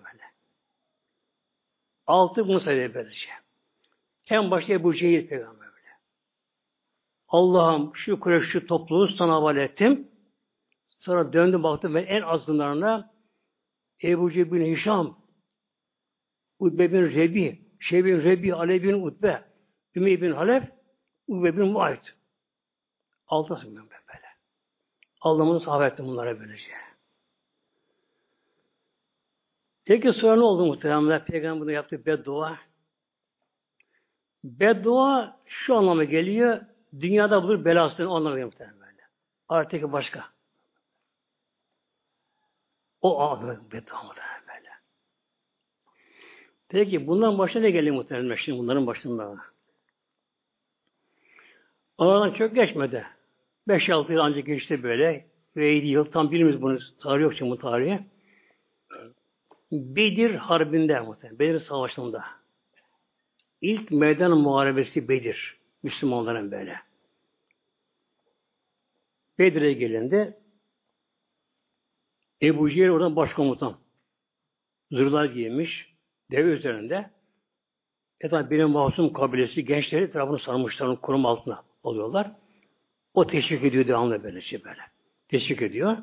Altı bunu sayıyor böylece. En başta Ebu Cehil peygamber böyle. Allah'ım şu Kureyş şu topluluğu sana havale ettim. Sonra döndüm baktım ve en azgınlarına Ebu Cehil bin Hişam, Utbe bin Rebi, Şeybe bin Rebi, Ali bin Utbe, Ümeyr bin Halef, Utbe bin Muayt. Altı asgınlarına böyle. Allah'ımızı sahabe ettim bunlara böylece. Peki sonra ne oldu muhtemelen? Peygamber'in yaptığı beddua. Beddua şu anlama geliyor. Dünyada bulur belasını anlamına geliyor muhtemelen böyle. Artık başka. O anlamda beddua muhtemelen böyle. Peki bundan başına ne geliyor muhtemelen? Şimdi bunların başında. Aradan çok geçmedi. beş altı yıl ancak geçti böyle. Ve yedi yıl. Tam bilmiyoruz bunu. Tarih yok şimdi bu tarihi. Bedir Harbi'nde muhtemelen. Bedir Savaşı'nda. İlk meydan muharebesi Bedir. Müslümanların böyle. Bedir'e gelindi. Ebu Cehil oradan başkomutan. Zırhlar giymiş. Deve üzerinde. E tabi benim Mahsum kabilesi gençleri etrafını sarmışlar. Koruma altına alıyorlar. O teşvik ediyor devamlı böyle şey böyle. teşvik ediyor.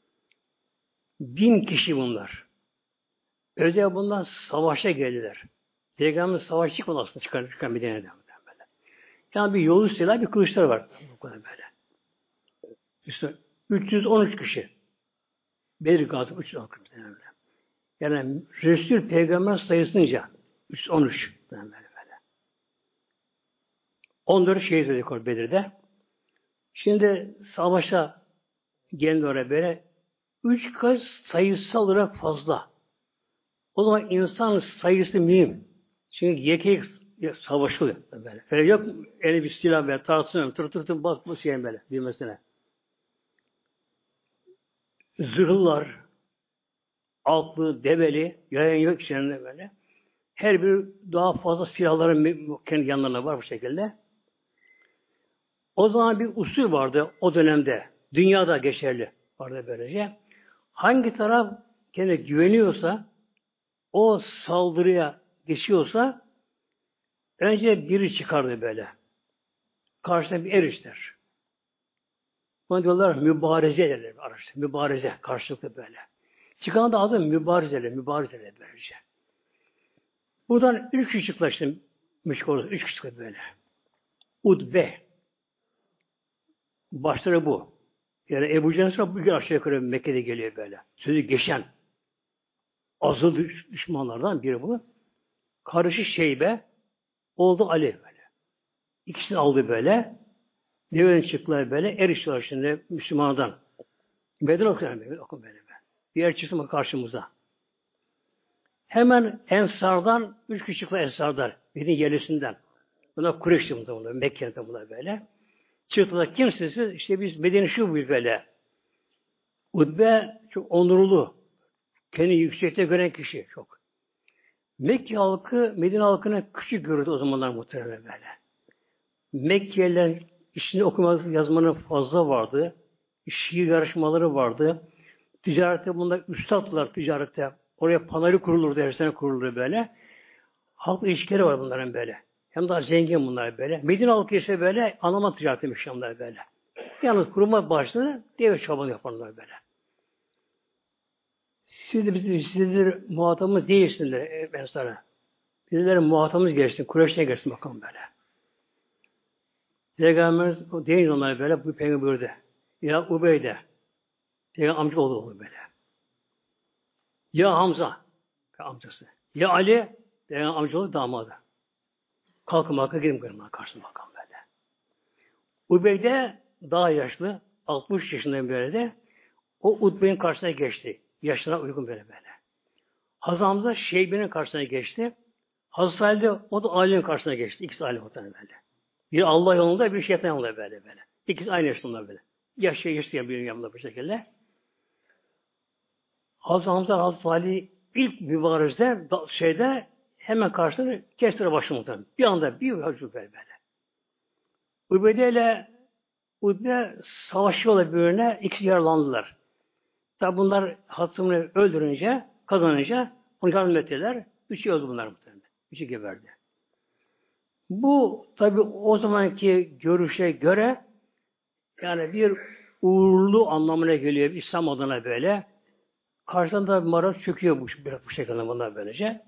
Bin kişi bunlar. Özel bundan savaşa geldiler. Peygamber savaş çıkmadı aslında çıkan, çıkan bir deneyden. Böyle. Yani bir yolu silah, bir kılıçlar var. Böyle. İşte üç yüz on üç kişi. Bedir Gazi üç yüz on üç kişi. Yani Resul Peygamber sayısınca üç yüz on üç. Böyle böyle. on dört şehit öldük Bedir'de. Şimdi savaşa geldi oraya böyle üç kat sayısal olarak fazla. O zaman insan sayısı mühim. Çünkü yekek savaşılıyor böyle. Öyle yok eli bir silah böyle tartışıyor. Tır tır tır bak bu şeyin böyle düğmesine. Zırhlılar, altlı, develi, yayan yok içlerinde böyle. Her bir daha fazla silahların kendi yanlarına var bu şekilde. O zaman bir usul vardı o dönemde. Dünyada geçerli vardı böylece. Hangi taraf kendine güveniyorsa o saldırıya geçiyorsa önce biri çıkardı böyle. Karşısına bir er ister. Buna diyorlar mübareze ederler. Araçta. Mübareze. Karşılıklı böyle. Çıkan da adı mübarezeler. Mübarezeler böylece. Buradan üç kişi çıktılar işte. Müşkü olursa. Üç kişi çıktı böyle. Udbe. Başları bu. Yani Ebu Cehil bugün aşağı yukarı Mekke'de geliyor böyle. Sözü geçen azı düşmanlardan biri bu. Karışı Şeybe oldu Ali böyle. İkisini aldı böyle. Deveden çıktılar böyle. Er iştiler şimdi Müslümanlardan. Beden okuyan böyle. Okun böyle. Bir yer çıktı mı karşımıza. Hemen Ensar'dan üç kişi çıktı Ensar'dan. Birinin yerlisinden. Bunlar Kureyş'ti bunlar. Mekke'de bunlar böyle. Çıktılar. Kimsiniz? İşte biz Medine şu bir böyle. Utbe çok onurlu. Kendi yüksekte gören kişi çok. Mekke halkı Medine halkına küçük görürdü o zamanlar muhtemelen böyle. Mekkelilerin işini okuması yazmanın fazla vardı. Şiir yarışmaları vardı. Ticarette bunlar üstadlar ticarette. Oraya panayır kurulurdu, her sene kurulurdu böyle. Halk ilişkileri var bunların böyle. Hem daha zengin bunlar böyle. Medine halkı ise böyle anlama ticareti müştemler böyle. Yalnız kuruma başladı, deve çobanı yaparlar böyle. Siz de bizim sizler muhatabımız değilsinler ben sana. Bizlerin muhatabımız gelsin, Kureyş'e gelsin bakalım böyle. Peygamberimiz o değil onlar böyle bu peygamber buyurdu. Ya Ubeyde, peygamber amca oğlu böyle. Ya Hamza, amcası. Ya Ali, peygamber amca oğlu damadı. Kalkın bakalım, gidin bakalım karşısına bakalım böyle. Ubeyde daha yaşlı, altmış yaşından böyle de o Utbe'nin karşısına geçti. Yaşına uygun böyle böyle. Hazreti Hamza Şeybe'nin karşısına geçti. Hazreti Ali de o da Ali'nin karşısına geçti. İkisi Ali muhtemelen böyle. Bir Allah yolunda, bir şeytan yolunda böyle böyle. İkisi aynı yaşında böyle. Yaşaya yaşayan bir yanında bu şekilde. Hazreti Hamza, Hazreti Ali ilk mübarezde şeyde hemen karşısına kestire başladı muhtemelen. Bir anda bir hacı böyle böyle. Ubeyde ile Utbe savaşıyorlar birbirine. İkisi yaralandılar. Tabi bunlar hasımını öldürünce, kazanınca onu yardım ettiler. Üçü öldü bunlar muhtemelen. Üçü geberdi. Bu tabi o zamanki görüşe göre yani bir uğurlu anlamına geliyor. İslam adına böyle. Karşıdan da mara çöküyor bu, bu şekilde bunlar böylece.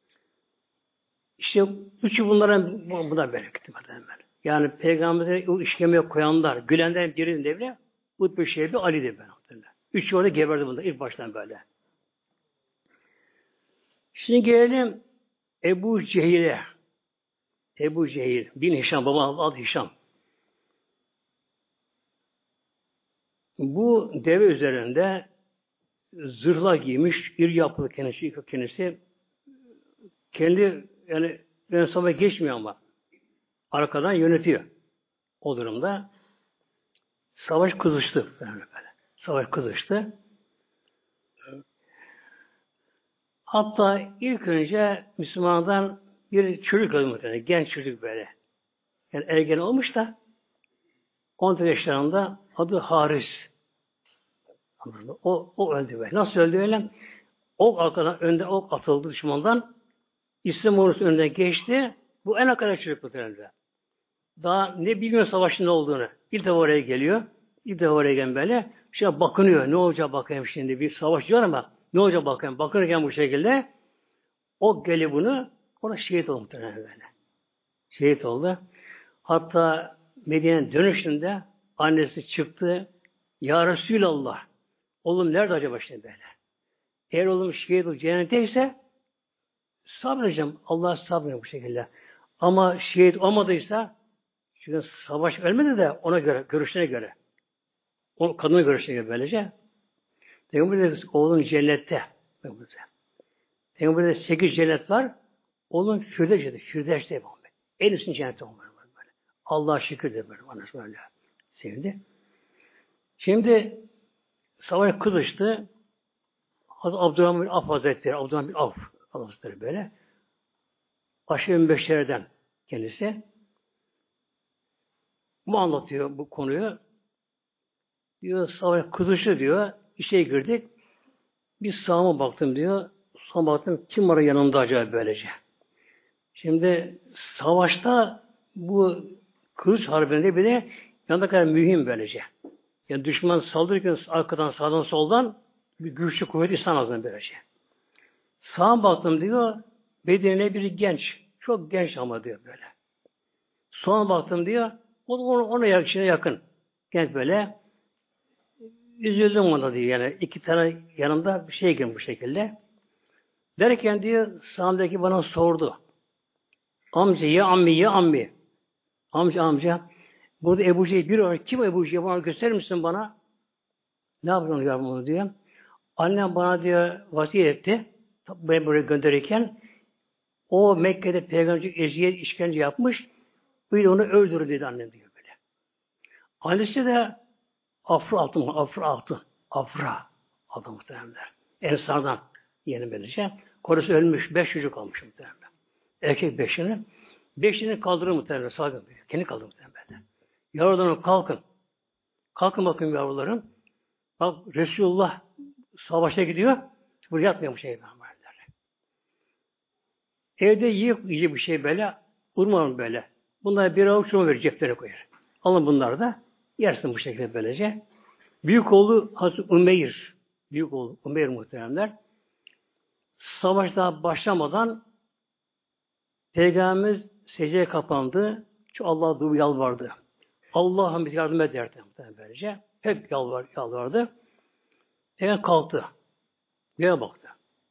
İşte üçü bunların bunlar böyle gitti. Yani Peygamber'e o işkemeye koyanlar, gülenlerin birinde bile bu bir şeydi Ali'di ben. Üçü orada geberdi bunlar ilk baştan böyle. Şimdi gelelim Ebu Cehil'e. Ebu Cehil bin Hişam, baba adı Hişam. Bu deve üzerinde zırhla giymiş, iri yapılı kendisi, kendisi kendi yani ön safhaya geçmiyor ama arkadan yönetiyor. O durumda savaş kızıştı. Böyle. Savaş kızıştı. Hatta ilk önce Müslümanlardan bir çocuk öldü muhtemelen. Genç çocuk böyle. Yani ergen olmuş da on dört yaşlarında adı Haris. O, o öldü böyle. Nasıl öldü öyle? Ok arkadan önde ok atıldı düşmandan. İslam ordusu önünden geçti. Bu en akıllı çocuk muhtemelen. Daha ne bilmiyor savaşın ne olduğunu. İlk defa oraya geliyor. İlk defa oraya gelen böyle. Şimdi bakınıyor. Ne olacak bakayım şimdi? Bir savaş diyor ama ne olacak bakayım? Bakırken bu şekilde o geli bunu ona şehit oldu muhtemelen böyle. Şehit oldu. Hatta Medine'nin dönüşünde annesi çıktı. Ya Resulallah. Oğlum nerede acaba şimdi böyle? Eğer oğlum şehit olup cennetteyse sabredeceğim. Allah sabrediyor bu şekilde. Ama şehit olmadıysa çünkü savaş ölmedi de ona göre, görüşüne göre. O kadının görüşüne göre böylece. Peygamber de oğlun cennette. Peygamber'de sekiz cennet var. Oğlun Firdevs'te. Firdevs'te en üstün cennette olmalı. Allah'a şükür de böyle. Anası böyle sevdi. Şimdi savaş kızıştı. Hazreti Abdurrahman bin Avf Hazretleri, Abdurrahman bin Avf Hazretleri böyle. Aşırı Mübeşşere'den kendisi. Bu anlatıyor bu konuyu. Diyor savaş kızıştı diyor. İşe girdik. Bir sağıma baktım diyor. Sonra baktım kim var yanımda acaba böylece. Şimdi savaşta bu kılıç harbinde bile yanında kadar mühim böylece. Yani düşman saldırırken arkadan sağdan soldan bir güçlü kuvvet insan lazım böylece. Sağa baktım diyor bedenine bir genç. Çok genç ama diyor böyle. Sonra baktım diyor o da ona, ona yakışına yakın. Genç böyle. Üzüldüm ona diyor yani. iki tane yanımda bir şey girmiş bu şekilde. Derken diyor sağımdaki bana sordu. Amca ya ammi ya ammi. Amca amca. Burada Ebu Cehil bir var. Kim Ebu Cehil? Bana gösterir misin bana? Ne yapıyorsun yavrum onu diyor. Annem bana diyor vasiyet etti. Ben buraya gönderirken o Mekke'de peygamberlik eziyet işkence yapmış. Bir de onu öldürür dedi annem diyor böyle. Annesi de Afra altı mı? Afra altı. Afra adı muhtemelenler. Ensardan yeni böylece. Korusu ölmüş. Beş çocuk kalmış muhtemelen. Erkek beşini. Beşini kaldırır muhtemelen. Sağ gönderiyor. Kendi kaldırır muhtemelen. Yavrularım kalkın. Kalkın bakın yavrularım. Bak Resulullah savaşa gidiyor. Buraya yatmıyor bu şey. Evde yiyip yiyecek bir şey böyle. Urmanın böyle. Bunlar bir avuç verir ceplerine koyar. Alın bunları da. Yersin bu şekilde böylece. Büyük oğlu Hazreti Umeyr. Büyük oğlu Umeyr muhteremler. Savaş daha başlamadan Peygamberimiz secdeye kapandı. Çünkü Allah'a dua yalvardı. Allah'ım bize yardım et derdi. Böylece. Hep yalvar, yalvardı. Peygamber kalktı. Göğe baktı.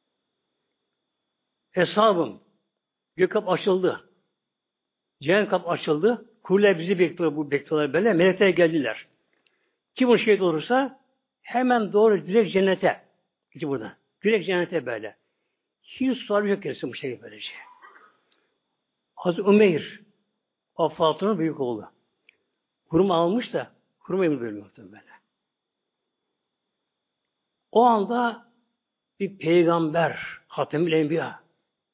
Hesabım. Gök kapı açıldı. Cehennem kapı açıldı. Kuleler bizi bekliyor, bu bekliyorlar böyle. Melekler geldiler. Kim o şehit olursa hemen doğru direkt cennete. Gitti burada. Direkt cennete böyle. Hiç soru yok kesin bu şey böylece. Hazreti Umeyr Affat'ın büyük oğlu. Hurma almış da hurma yemin bölümü böyle. O anda bir peygamber Hatemül Enbiya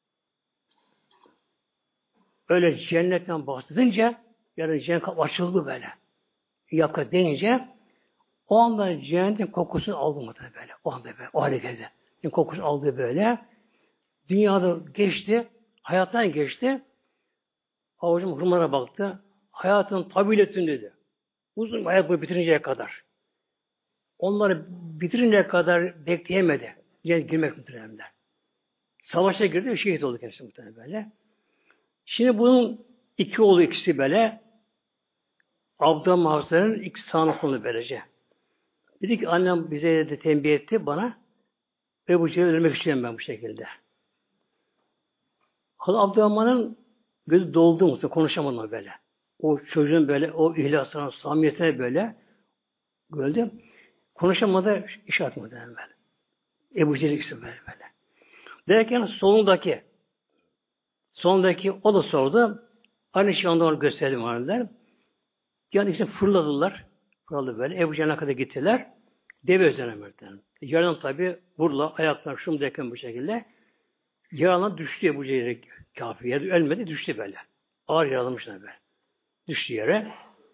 öyle cennetten bahsedince yani cennet kapı açıldı böyle. Yakıt denince o anda cennetin kokusunu aldı mı böyle. O anda böyle. O hale geldi. Yani kokusunu aldı böyle. Dünyada geçti. Hayattan geçti. Avucum hurmalara baktı. Hayatın tabiiletini dedi. Uzun bir hayat boyu bitirinceye kadar. Onları bitirinceye kadar bekleyemedi. Cennet girmek muhtemelen. Savaşa girdi ve şehit oldu kendisi muhtemelen böyle. Şimdi bunun iki oğlu ikisi böyle Abdülhamid Hazretleri'nin iki sağını kolunu böylece. Dedi ki annem bize de tembih etti bana ve bu şeyi öldürmek istiyorum ben bu şekilde. Hazreti Abdülhamid'in gözü doldu muhtemelen konuşamadı böyle. O çocuğun böyle o ihlasına, samimiyetine böyle gördü. Konuşamadı, iş atmadı böyle. Ebu Cehil ikisi böyle böyle. Derken solundaki solundaki o da sordu. Aynı şey ondan onu gösterdim vardılar. Yani işte fırladılar. Fırladı böyle. Ebu Cehil'e kadar gittiler. Deve üzerine verdiler. Yarın tabi burla ayaklar şumdayken bu şekilde yaralan düştü Ebu Cehil'e kafir. Yerde ölmedi düştü böyle. Ağır yaralamışlar böyle. Düştü yere.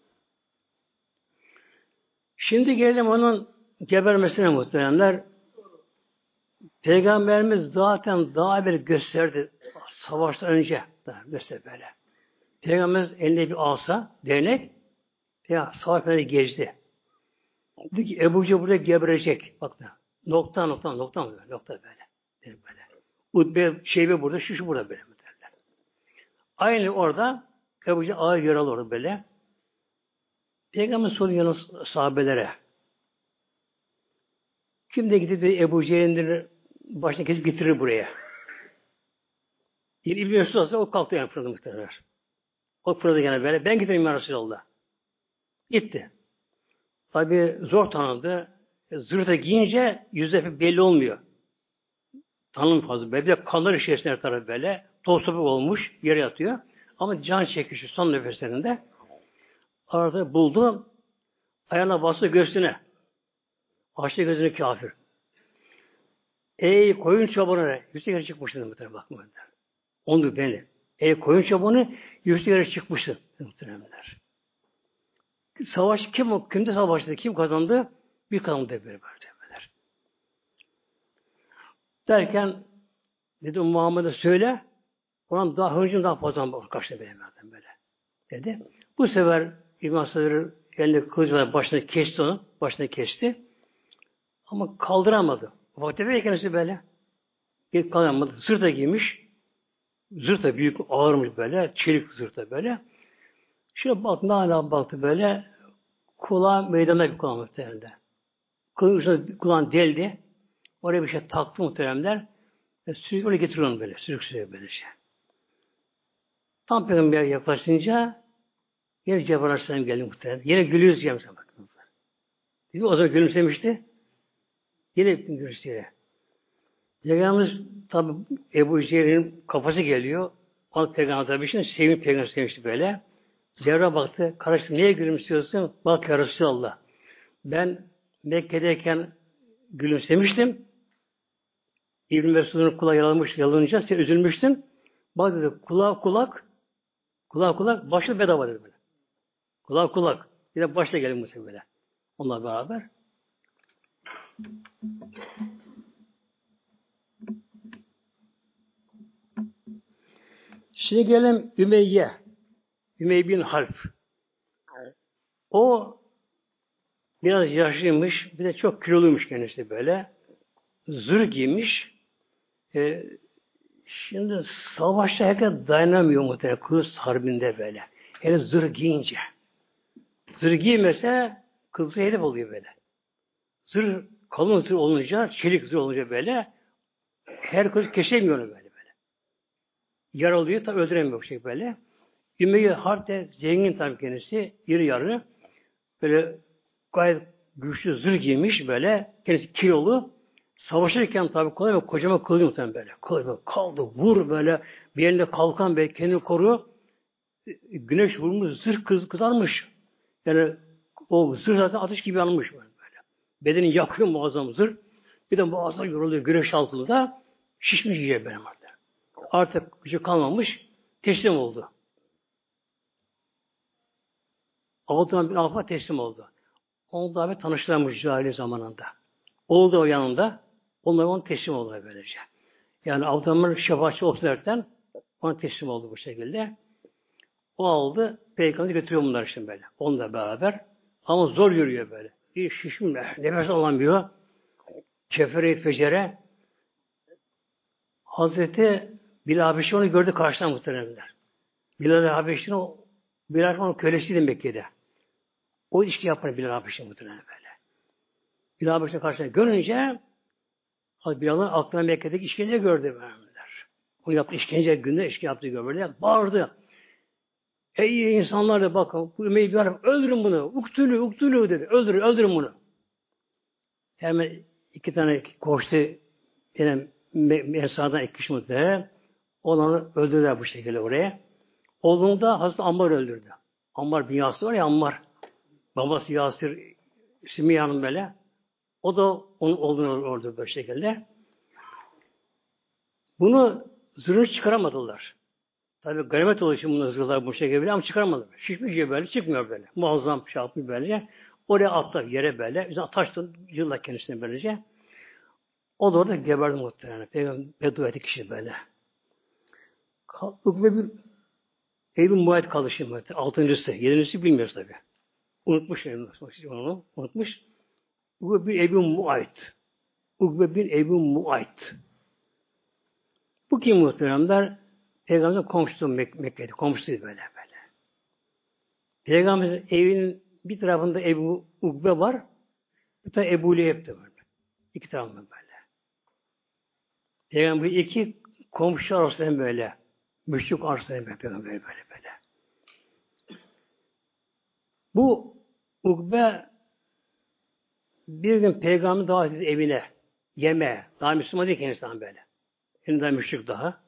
Şimdi gelelim onun gebermesine muhteremler. Peygamberimiz zaten daha bir gösterdi. Savaştan önce gösterdi böyle. Peygamberimiz elinde bir asa, değnek ya savaş beni geçti. Dedi ki Ebu Cehil burada geberecek. Bak ne. Nokta nokta nokta mı? Nokta böyle. Dedi böyle. Utbe, Şeybe burada, şu şu burada böyle derler. Aynı orada Ebu Cehil ağır yaralı orada böyle. Peygamber soruyor yalnız sahabelere. Kim de gidip de Ebu Cehil'in başına kesip getirir buraya. Yine İbn-i Mesud olsa o kalktı yani fırladı muhtemelen. O fırladı gene böyle. Ben getireyim ya Resulallah. Gitti. Tabi zor tanındı. E, zırhta giyince yüzde belli olmuyor. Tanım fazla. Böyle bir de kanlar içerisinde her tarafı böyle. Toz topuk olmuş. Yere yatıyor. Ama can çekişi son nefeslerinde. Arada buldu. Ayağına bastı göğsüne. Açtı gözünü kafir. Ey koyun çobanı. Yüksek yere çıkmıştı muhtemelen bakma. Ondu belli. Ey koyun çobanı yüksek yere çıkmıştı muhtemelenler. Savaş kim kimde savaştı? Kim kazandı? Bir kazandı böyle böyle. Derken dedi Muhammed'e söyle. Onun daha hıncım daha fazla kaçtı böyle böyle. Dedi. Bu sefer İbn Sa'd elini kılıcıyla başını kesti onu. Başını kesti. Ama kaldıramadı. Vakti ve kendisi böyle. Kaldıramadı. Zırta giymiş. Zırta büyük ağırmış böyle. Çelik zırta böyle. Şöyle baktı. Hala baktı böyle. Kulağı meydana bir kulağı muhtemelen. Kılıcıyla kulağını deldi. Oraya bir şey taktı muhteremler. E, sürekli oraya getiriyor onu böyle. Sürük sürüyor böyle şey. Tam Peygamber'e yaklaşınca yine Cebrail Aleyhisselam geldi muhterem. Yine gülüyoruz diyeceğim sana bakın. Dedi, o zaman gülümsemişti. Yine gülüyoruz yine. Peygamberimiz tabi Ebu Cehil'in kafası geliyor. Onu Peygamber tabi şimdi sevim Peygamber sevmişti böyle. Cebrail baktı. Kardeşim niye gülümsüyorsun? Bak ya Resulallah. Ben Mekke'deyken gülümsemiştim. İbn Mesud'un kulağı yalamış, yalınınca sen üzülmüştün. Bak dedi, kulak kulak, kulak kulak, başlı bedava dedi böyle. Kulak kulak. Bir de başla gelin bu böyle. Onunla beraber. Şimdi gelelim Ümeyye. Ümeyye bin Half. O biraz yaşlıymış, bir de çok kiloluymuş kendisi böyle. Zırh giymiş. Ee, Şimdi savaşta herkes dayanamıyor muhtemelen Kudüs Harbi'nde böyle. Hele zırh giyince. Zırh giymese kılıcı hedef oluyor böyle. Zırh, kalın zırh olunca, çelik zırh olunca böyle her kılıç kesemiyor onu böyle böyle. Yaralıyor tabi öldüremiyor bu şekilde böyle. Ümeyye Harp de zengin tabi kendisi. İri yarı. Böyle gayet güçlü zırh giymiş böyle. Kendisi kilolu. Savaşırken tabi kolay ve kocaman kılıcı muhtemelen böyle. Kolay böyle kaldı, vur böyle. Bir elinde kalkan böyle kendini koruyor. Güneş vurmuş, zırh kız, kızarmış. Yani o zırh zaten ateş gibi yanmış böyle. Bedeni yakıyor muazzam zırh. Bir de muazzam yoruluyor güneş altında. Şişmiş yiyecek benim artık. Artık gücü kalmamış. Teslim oldu. Altına bir alfa teslim oldu. Onu da bir tanıştırmış cahili zamanında. Oldu o yanında. Onlar ona teslim oldu böylece. Yani Abdülhamid'in şefaatçi olsun derken ona teslim oldu bu şekilde. O aldı. Peygamber'i götürüyor bunlar şimdi böyle. Onunla beraber. Ama zor yürüyor böyle. Bir şişmiş. Nefes alamıyor. Kefere-i fecere. Hazreti Bilal Habeşi onu gördü karşıdan muhteremler. Bilal Habeşi'nin o Bilal onun kölesiydi Mekke'de. O ilişki yapar Bilal Habeşi muhteremler böyle. Bilal Habeşi'nin karşıdan görünce Bilal'ın aklına Mekke'deki işkence gördü vermediler. O yaptığı işkence günde işkence yaptığı gördüler. Bağırdı. Ey insanlar da bakın bu Ümeyye bin Halef öldürün bunu. Uktülü, uktülü dedi. Öldürün, öldürün bunu. Hemen iki tane koştu yine Ensar'dan iki kişi muhtemelen. Onları öldürdüler bu şekilde oraya. Oğlunu da Hazreti Ammar öldürdü. Ammar bin Yasir var ya Ammar. Babası Yasir Sümeyye'nin böyle. O da onun oğlunu öldürdü böyle şekilde. Bunu zırhını çıkaramadılar. Tabi ganimet olduğu için bunu zırhlar bu şekilde ama çıkaramadılar. Şişmiş şey böyle çıkmıyor böyle. Muazzam şey yapmış böylece. Oraya atlar yere böyle. Üzerine taştı yıllar kendisine böylece. O da orada geberdi muhtemelen. Peygamber beddua etti kişi böyle. Kalktık ve bir Eylül muayet kalışı muhtemelen. Altıncısı. Yedincisi bilmiyoruz tabi. Unutmuş onu. Unutmuş. Ukbe bin Ebu Muayt. Ukbe bin Ebu Muayt. Bu kim muhteremler? Peygamberin komşusu Mek Mekke'de. Komşusuydu böyle böyle. Peygamberin evinin bir tarafında Ebu Ukbe var. Bir tane Ebu Leheb de var. İki tarafında böyle. Peygamber iki komşu arasında böyle. Müşrik arasında böyle böyle böyle böyle. Bu Ukbe bir gün Peygamber davet etti evine. Yeme. Daha Müslüman değil ki insan böyle. Hem daha müşrik daha.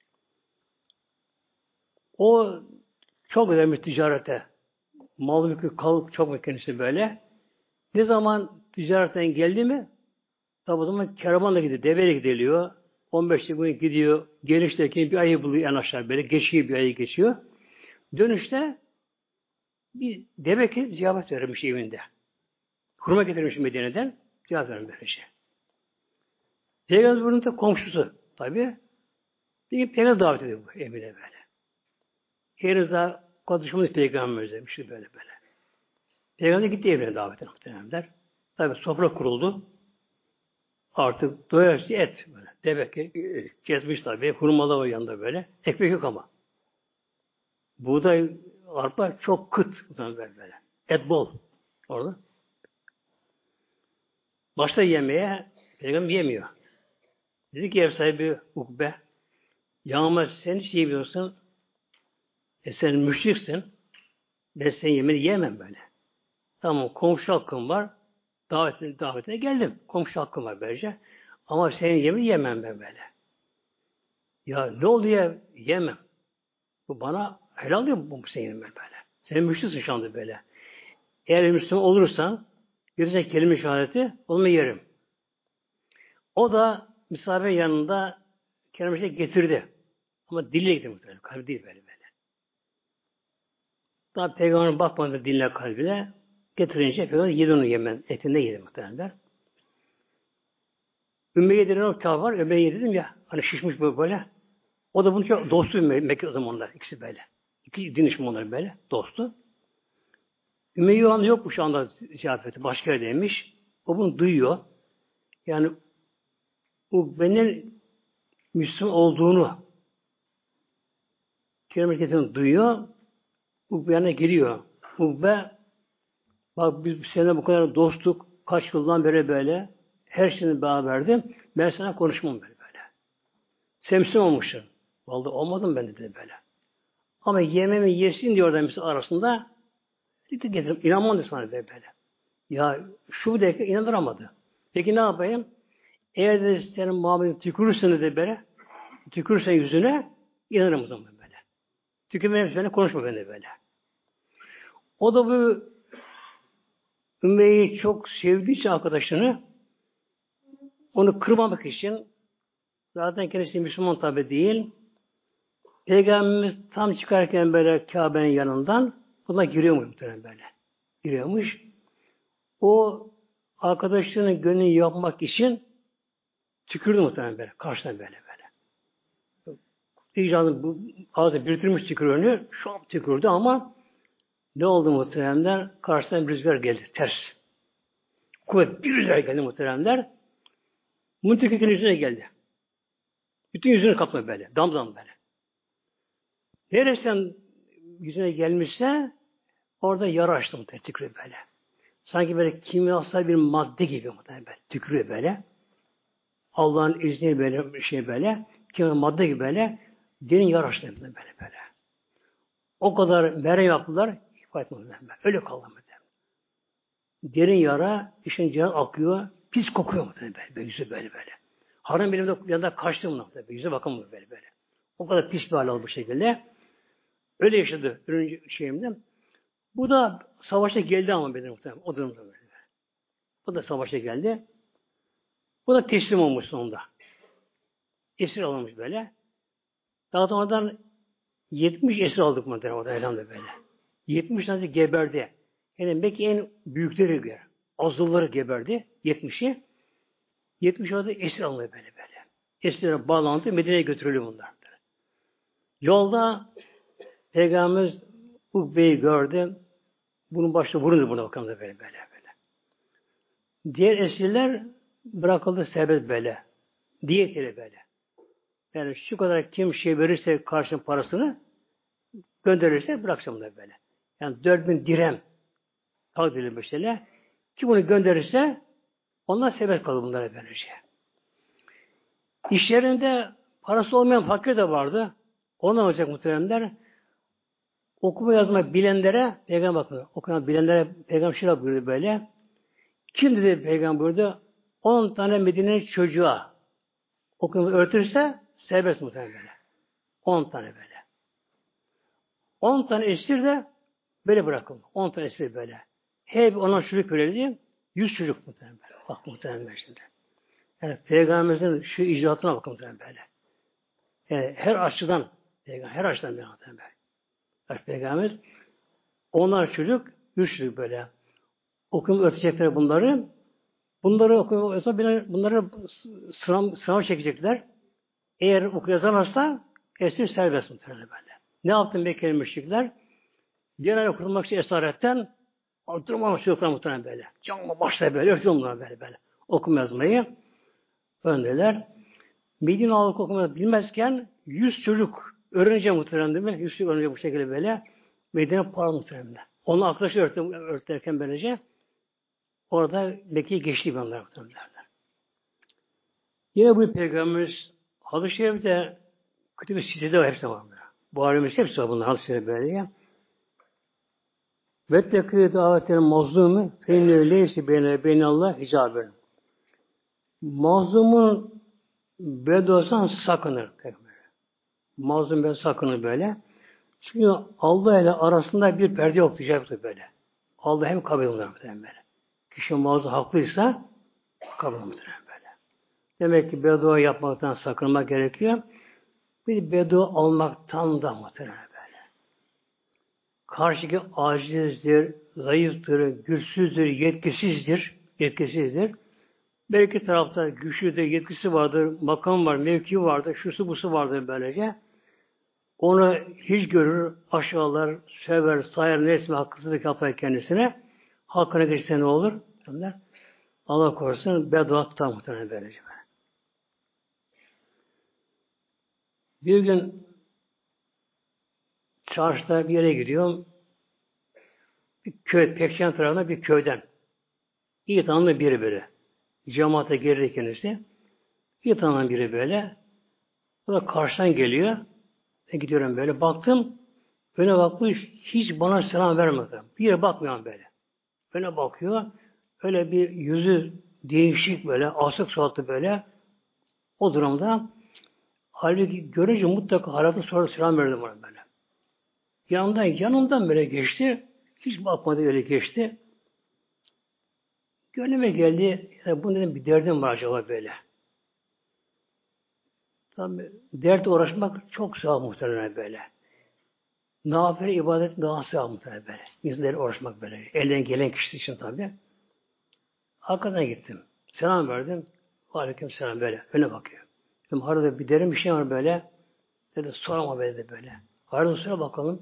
O çok önemli ticarete. Mal mülkü kalıp çok mu kendisi böyle. Ne zaman ticaretten geldi mi tabi o zaman kervanla gidiyor. Deveyle gidiliyor. on beş gün gidiyor. Gelişteki bir ayı buluyor en aşağı böyle. Geçiyor bir ayı geçiyor. Dönüşte bir deve ki ziyafet verilmiş evinde. Hurma getirmiş Medine'den. Ziyafet verilmiş. Peygamber bunun da komşusu tabi. Bir peygamber davet ediyor bu evine böyle. Henüz daha konuşmamız peygamberimize bir şey böyle böyle. Peygamber gitti evine davetine muhtemelenler. Tabi sofra kuruldu. Artık doyarsa et böyle. Deve ki kesmiş tabi. Hurmalı o yanında böyle. Ekmek yok ama. Buğday, arpa çok kıt böyle böyle. Et bol orada. Başta yemeye peygamber yemiyor. Dedi ki ev sahibi Ukbe, yağma sen hiç yemiyorsun. E sen müşriksin. Ben senin yemeğini yemem böyle. Tamam komşu hakkım var. Davetine, davetine geldim. Komşu hakkım var böylece. Ama senin yemeğini yemem ben böyle. Ya ne oluyor? Yemem. Bu bana helal değil bu senin yemeğin böyle. Sen müşriksin şu anda böyle. Eğer Müslüman olursan görürsen kelime şehadeti onu yerim. O da misafir yanında kelime şehadeti getirdi. Ama dille getirdi muhtemelen. Kalbi değil böyle böyle. Daha Peygamber'in bakmadı dinle kalbine. Getirince Peygamber yedi onu yemen. Etinde yedi muhtemelen. Ümmeye denen o kâh var. Ümmeye dedim ya. Hani şişmiş böyle. O da bunun çok dostu Mekke o zamanlar. İkisi böyle. İki din düşmanları böyle. Dostu. Ümeyye o anda yokmuş şu anda ziyafeti. Başka yerdeymiş. O bunu duyuyor. Yani bu benim Müslüman olduğunu kelime duyuyor. Bu yana giriyor. Bu be bak biz seninle bu kadar dostluk kaç yıldan beri böyle her şeyini beraberdim. Ben sana konuşmam böyle böyle. Sen Müslüman olmuşsun. Vallahi olmadım ben de dedi böyle. Ama yememi yesin diyor da arasında dedi getirdim. İnanmam dedi sana böyle böyle. Ya şu dakika inandıramadı. Peki ne yapayım? Eğer de senin muhabbetini tükürürsen de böyle tükürürsen yüzüne inanırım o zaman böyle. Tükürmeyen üzerine konuşma benimle böyle. O da bu Ümeyye'yi çok sevdiği için arkadaşını onu kırmamak için zaten kendisi Müslüman tabi değil. Peygamberimiz tam çıkarken böyle Kabe'nin yanından buna giriyormuş muhtemelen böyle. Giriyormuş. O arkadaşlarının gönlünü yapmak için tükürdü muhtemelen böyle. Karşıdan böyle böyle. İcadın bu ağzı biriktirmiş tükürüğünü şu an tükürdü ama ne oldu muhteremler? Karşıdan bir rüzgar geldi. Ters. Kuvvet bir rüzgar geldi muhteremler. Müntekikin yüzüne geldi. Bütün yüzünü kapladı böyle. Damdan böyle. Neresinden yüzüne gelmişse orada yara açtı muhterem. Tükürüyor böyle. Sanki böyle kimyasal bir madde gibi muhterem böyle. Tükürüyor böyle. Allah'ın izniyle böyle bir şey böyle. Kimyasal madde gibi böyle. Derin yara açtı böyle böyle. O kadar merhem yaptılar. Öyle kaldı muhtemelen. Derin yara, işin canı akıyor, pis kokuyor muhtemelen böyle, böyle, yüzü böyle böyle. Harun benim de yanında kaçtı mı muhtemelen, yüze bakamıyor böyle böyle. O kadar pis bir hal aldı bu şekilde. Öyle yaşadı ürün şeyimde. Bu da savaşta geldi ama benim muhtemelen, o durumda böyle. Bu da savaşta geldi. Bu da teslim olmuş sonunda. Esir alınmış böyle. Daha sonradan yetmiş esir aldık muhtemelen orada elhamdülillah böyle. yetmiş tanesi geberdi. Yani belki en büyükleri bir. Azılları geberdi. yetmişi. yetmiş orada esir alınıyor böyle böyle. Esirlere bağlandı. Medine'ye götürülüyor bunlar. Yolda Peygamberimiz Ukbe'yi gördü. Bunun başına vurundu buna bakalım da böyle böyle böyle. Diğer esirler bırakıldı serbest böyle. Diyet ile böyle. Yani şu kadar kim şey verirse karşının parasını gönderirse bırakacağım da böyle. Yani dört bin dirhem takdirli mesela. Kim bunu gönderirse onlar serbest kalır bunlara böylece. İşlerinde parası olmayan fakir de vardı. Onlar olacak muhteremler. Okuma yazma bilenlere peygamber bakın. Okuma bilenlere peygamber şöyle buyurdu böyle. Kim dedi peygamber buyurdu? On tane Medine'nin çocuğa okuma öğretirse serbest muhterem böyle. On tane böyle. On tane esir de böyle bırakın. On tane esir böyle. Hep ona çocuk verildi. Yüz çocuk muhterem böyle. Bak muhterem şimdi. Yani Peygamberimizin şu icraatına bakın muhterem böyle. Yani her açıdan Peygamber, her açıdan muhterem böyle. Yani Peygamberimiz onlar çocuk, yüz çocuk böyle. Okuyup ötecekler bunları. Bunları okuyup bunları sınav, sınav çekecekler. Eğer okuyazarlarsa esir serbest muhterem böyle. Ne yaptın Mekkeli müşrikler? Diğer kurtulmak için esaretten durmamış çocuklar muhtemelen böyle. Canlı başla böyle, ötüyor bunlar böyle böyle. Okuma yazmayı öndeler. Medine halkı okumayı bilmezken yüz çocuk öğrenecek muhtemelen değil mi? Yüz çocuk öğrenecek bu şekilde böyle. Medine para muhtemelen. Onun arkadaşı örtü, örterken böylece orada Mekke'yi geçti onlar muhtemelen. Yine bu Peygamberimiz Hadis-i Şerif'te kötü bir sitede var, hepsi var. Bu alemimiz hepsi var bunlar Hadis-i Şerif böyle. Vettekî davetel mazlûmü feinne leysi beyne beynallah hicâben. Mazlumun bedduasından sakınır. Mazlum bedduasından sakınır böyle. Çünkü Allah ile arasında bir perde yok diyecektir böyle. Allah hem kabul eder böyle. Kişi mazlum haklıysa kabul eder böyle. Demek ki beddua yapmaktan sakınmak gerekiyor. Bir beddua almaktan da muhtemelen böyle. Karşıki acizdir, zayıftır, güçsüzdür, yetkisizdir, yetkisizdir. Belki tarafta güçlüdür, yetkisi vardır, makam var, mevki vardır, şusu busu vardır böylece. Onu hiç görür, aşağılar, sever, sayar, nesme haksızlık yapar kendisine. Hakkına geçse ne olur? Allah korusun, beddua tutar muhtemelen böylece. Bir gün çarşıda bir yere gidiyorum. Bir köy, Pekşen tarafında bir köyden. İyi tanımlı biri böyle. Cemaate girdi kendisi. İyi tanınan biri böyle. O da karşıdan geliyor. Ben gidiyorum böyle. Baktım. Öne bakmış. Hiç bana selam vermedi. Bir yere bakmıyor böyle. Öne bakıyor. Öyle bir yüzü değişik böyle. Asık suratlı böyle. O durumda halbuki görünce mutlaka hayatı sonra selam verdim ona böyle. Yanından, yanından böyle geçti. Hiç bakmadı öyle geçti. Gönlüme geldi. Yani bu dedim bir derdim var acaba böyle. Tabii dert uğraşmak çok sağ muhtemelen böyle. Nafile ibadet daha sağ muhtemelen böyle. İnsanlara uğraşmak böyle. Elden gelen kişi için tabii. Arkadan gittim. Selam verdim. Aleyküm selam böyle. Öne bakıyor. Dedim arada bir derin bir şey var böyle. Dedi sorma be dedi böyle. Arada sıra bakalım.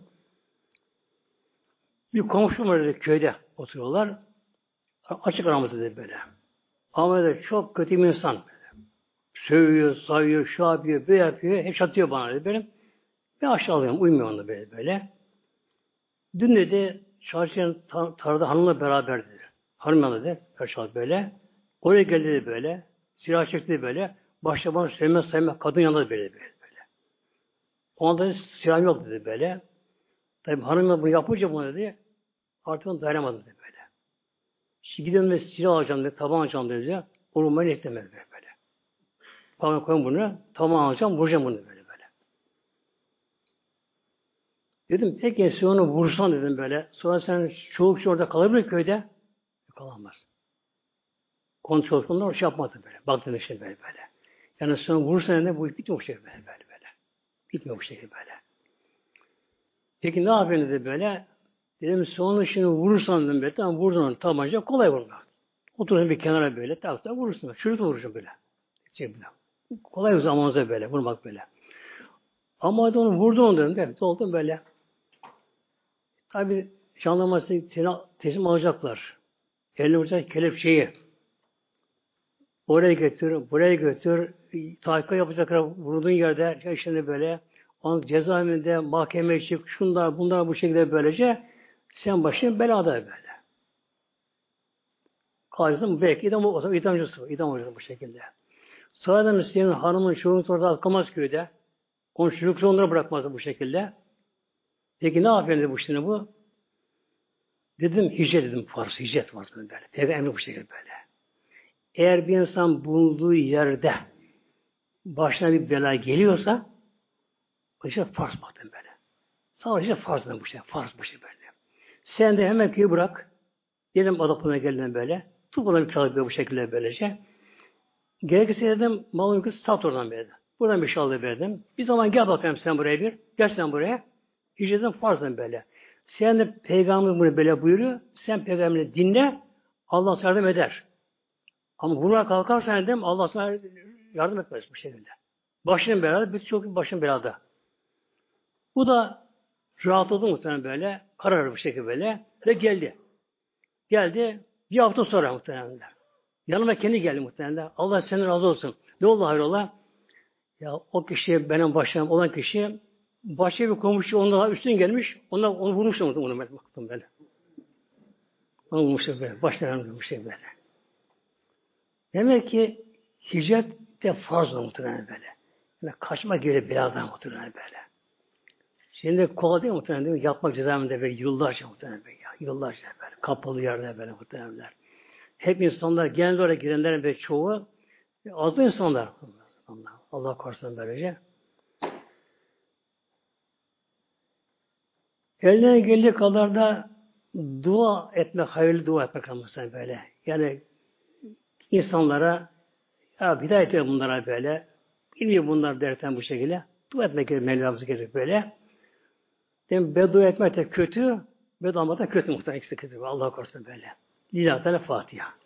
Bir komşum var dedi köyde oturuyorlar. Açık aramızda dedi böyle. Ama dedi çok kötü bir insan. Sövüyor, sayıyor, şu yapıyor, bu yapıyor. Hep çatıyor bana dedi benim. Ben aşağılıyorum, uymuyor onda böyle böyle. Dün dedi çarşıya tar tarlada hanımla beraber dedi. Hanım yanında dedi, aşağı böyle. Oraya geldi dedi böyle. Silah çekti dedi böyle. Başta bana sevmez sevmez kadın yanında böyle böyle. böyle. O anda dedi, silahım yok dedi böyle. Tabi hanım bunu yapınca bunu dedi. Artık onu dayanamadım dedi böyle. Şimdi gidiyorum ve silah alacağım dedi, taban alacağım dedi. Onu ben etlemedi böyle. böyle. Bana koyun bunu, taban alacağım, vuracağım bunu böyle böyle. Dedim peki sen onu vursan dedim böyle. Sonra sen çoğu kişi orada kalabilir köyde. Kalamaz. Onun çocukluğunda o şey yapmadı böyle. Baktın işte böyle böyle. Yani sen vursan ne bu bitmiyor bu şekilde böyle böyle. böyle. Bitmiyor bu şekilde böyle. Peki ne yapıyorsun dedi böyle. Dedim sen onu şimdi vurursan dedim böyle. Tamam vurdun onu tabanca kolay vurmak. Oturun bir kenara böyle. Tak tak vurursun. Çocuk vurursun böyle. Şey böyle. Kolay bir zamanınızda böyle. Vurmak böyle. Ama hadi onu vurdun onu dedim. Evet oldu böyle. Tabi jandarması seni teslim alacaklar. Eline vuracak kelepçeyi. Oraya götür, buraya götür. Tahkik yapacaklar vurduğun yerde işte böyle onun cezaevinde mahkemeye çık, şunlar bunlar bu şekilde böylece sen başın belada böyle. Kalırsın belki idam o zaman idamcısı, idam olacaksın bu şekilde. Sonra da senin hanımın çoğunu orada atkamaz köyde. Onun çocuk onları bırakmaz bu şekilde. Peki ne yapıyorsun bu şimdi bu? Dedim hicret dedim farz, hicret var böyle. Peygamber bu şekilde böyle. Eğer bir insan bulunduğu yerde başına bir bela geliyorsa o işte farz bakın böyle. Sadece farzdan bu şey, farz bu şey böyle. Sen de hemen köyü bırak. Dedim adapına geldim böyle. Tut bana bir kağıt bu şekilde böylece. Gerekirse dedim malın yükü sat oradan böyle. Buradan bir şalda verdim. Bir zaman gel bakayım sen buraya bir. Gel sen buraya. Hicretten farzdan böyle. Sen de peygamber bunu böyle buyuruyor. Sen peygamberi dinle. Allah sana yardım eder. Ama vurmaya kalkarsan dedim Allah sana yardım etmez bu şekilde. Başın belada, birçok başın belada. Bu da rahatladı muhtemelen böyle. Kararlı bu şekilde böyle. Ve geldi. Geldi. Bir hafta sonra muhtemelen. Yanıma kendi geldi muhtemelen. Allah senden razı olsun. Ne oldu hayrola? Ya o kişi benim başım olan kişi başka bir komşu ondan üstün gelmiş. Onlar onu vurmuş da onu baktım böyle. Onu vurmuş böyle. Başlarına bu şey böyle. Demek ki hicret de farz muhtemelen böyle. Yani kaçma geri beladan muhtemelen böyle. Şimdi kolay değil muhtemelen değil mi? Yapmak cezaevinde böyle yıllarca muhtemelen böyle. Yıllarca böyle. Kapalı yerde böyle muhtemelen. Hep insanlar, genel olarak girenlerin ve çoğu az da insanlar. Allah, Allah korusun böylece. Elinden geldiği kadar da dua etmek, hayırlı dua etmek muhtemelen böyle. Yani insanlara ya hidayet ediyor bunlara böyle. Bilmiyor bunlar derken bu şekilde. Dua etmek gerekiyor, Mevlamız gerekiyor böyle. Demek beddua etmek de kötü, beddua da kötü muhtemelen ikisi kötü. Allah korusun böyle. Lillahi Teala Fatiha.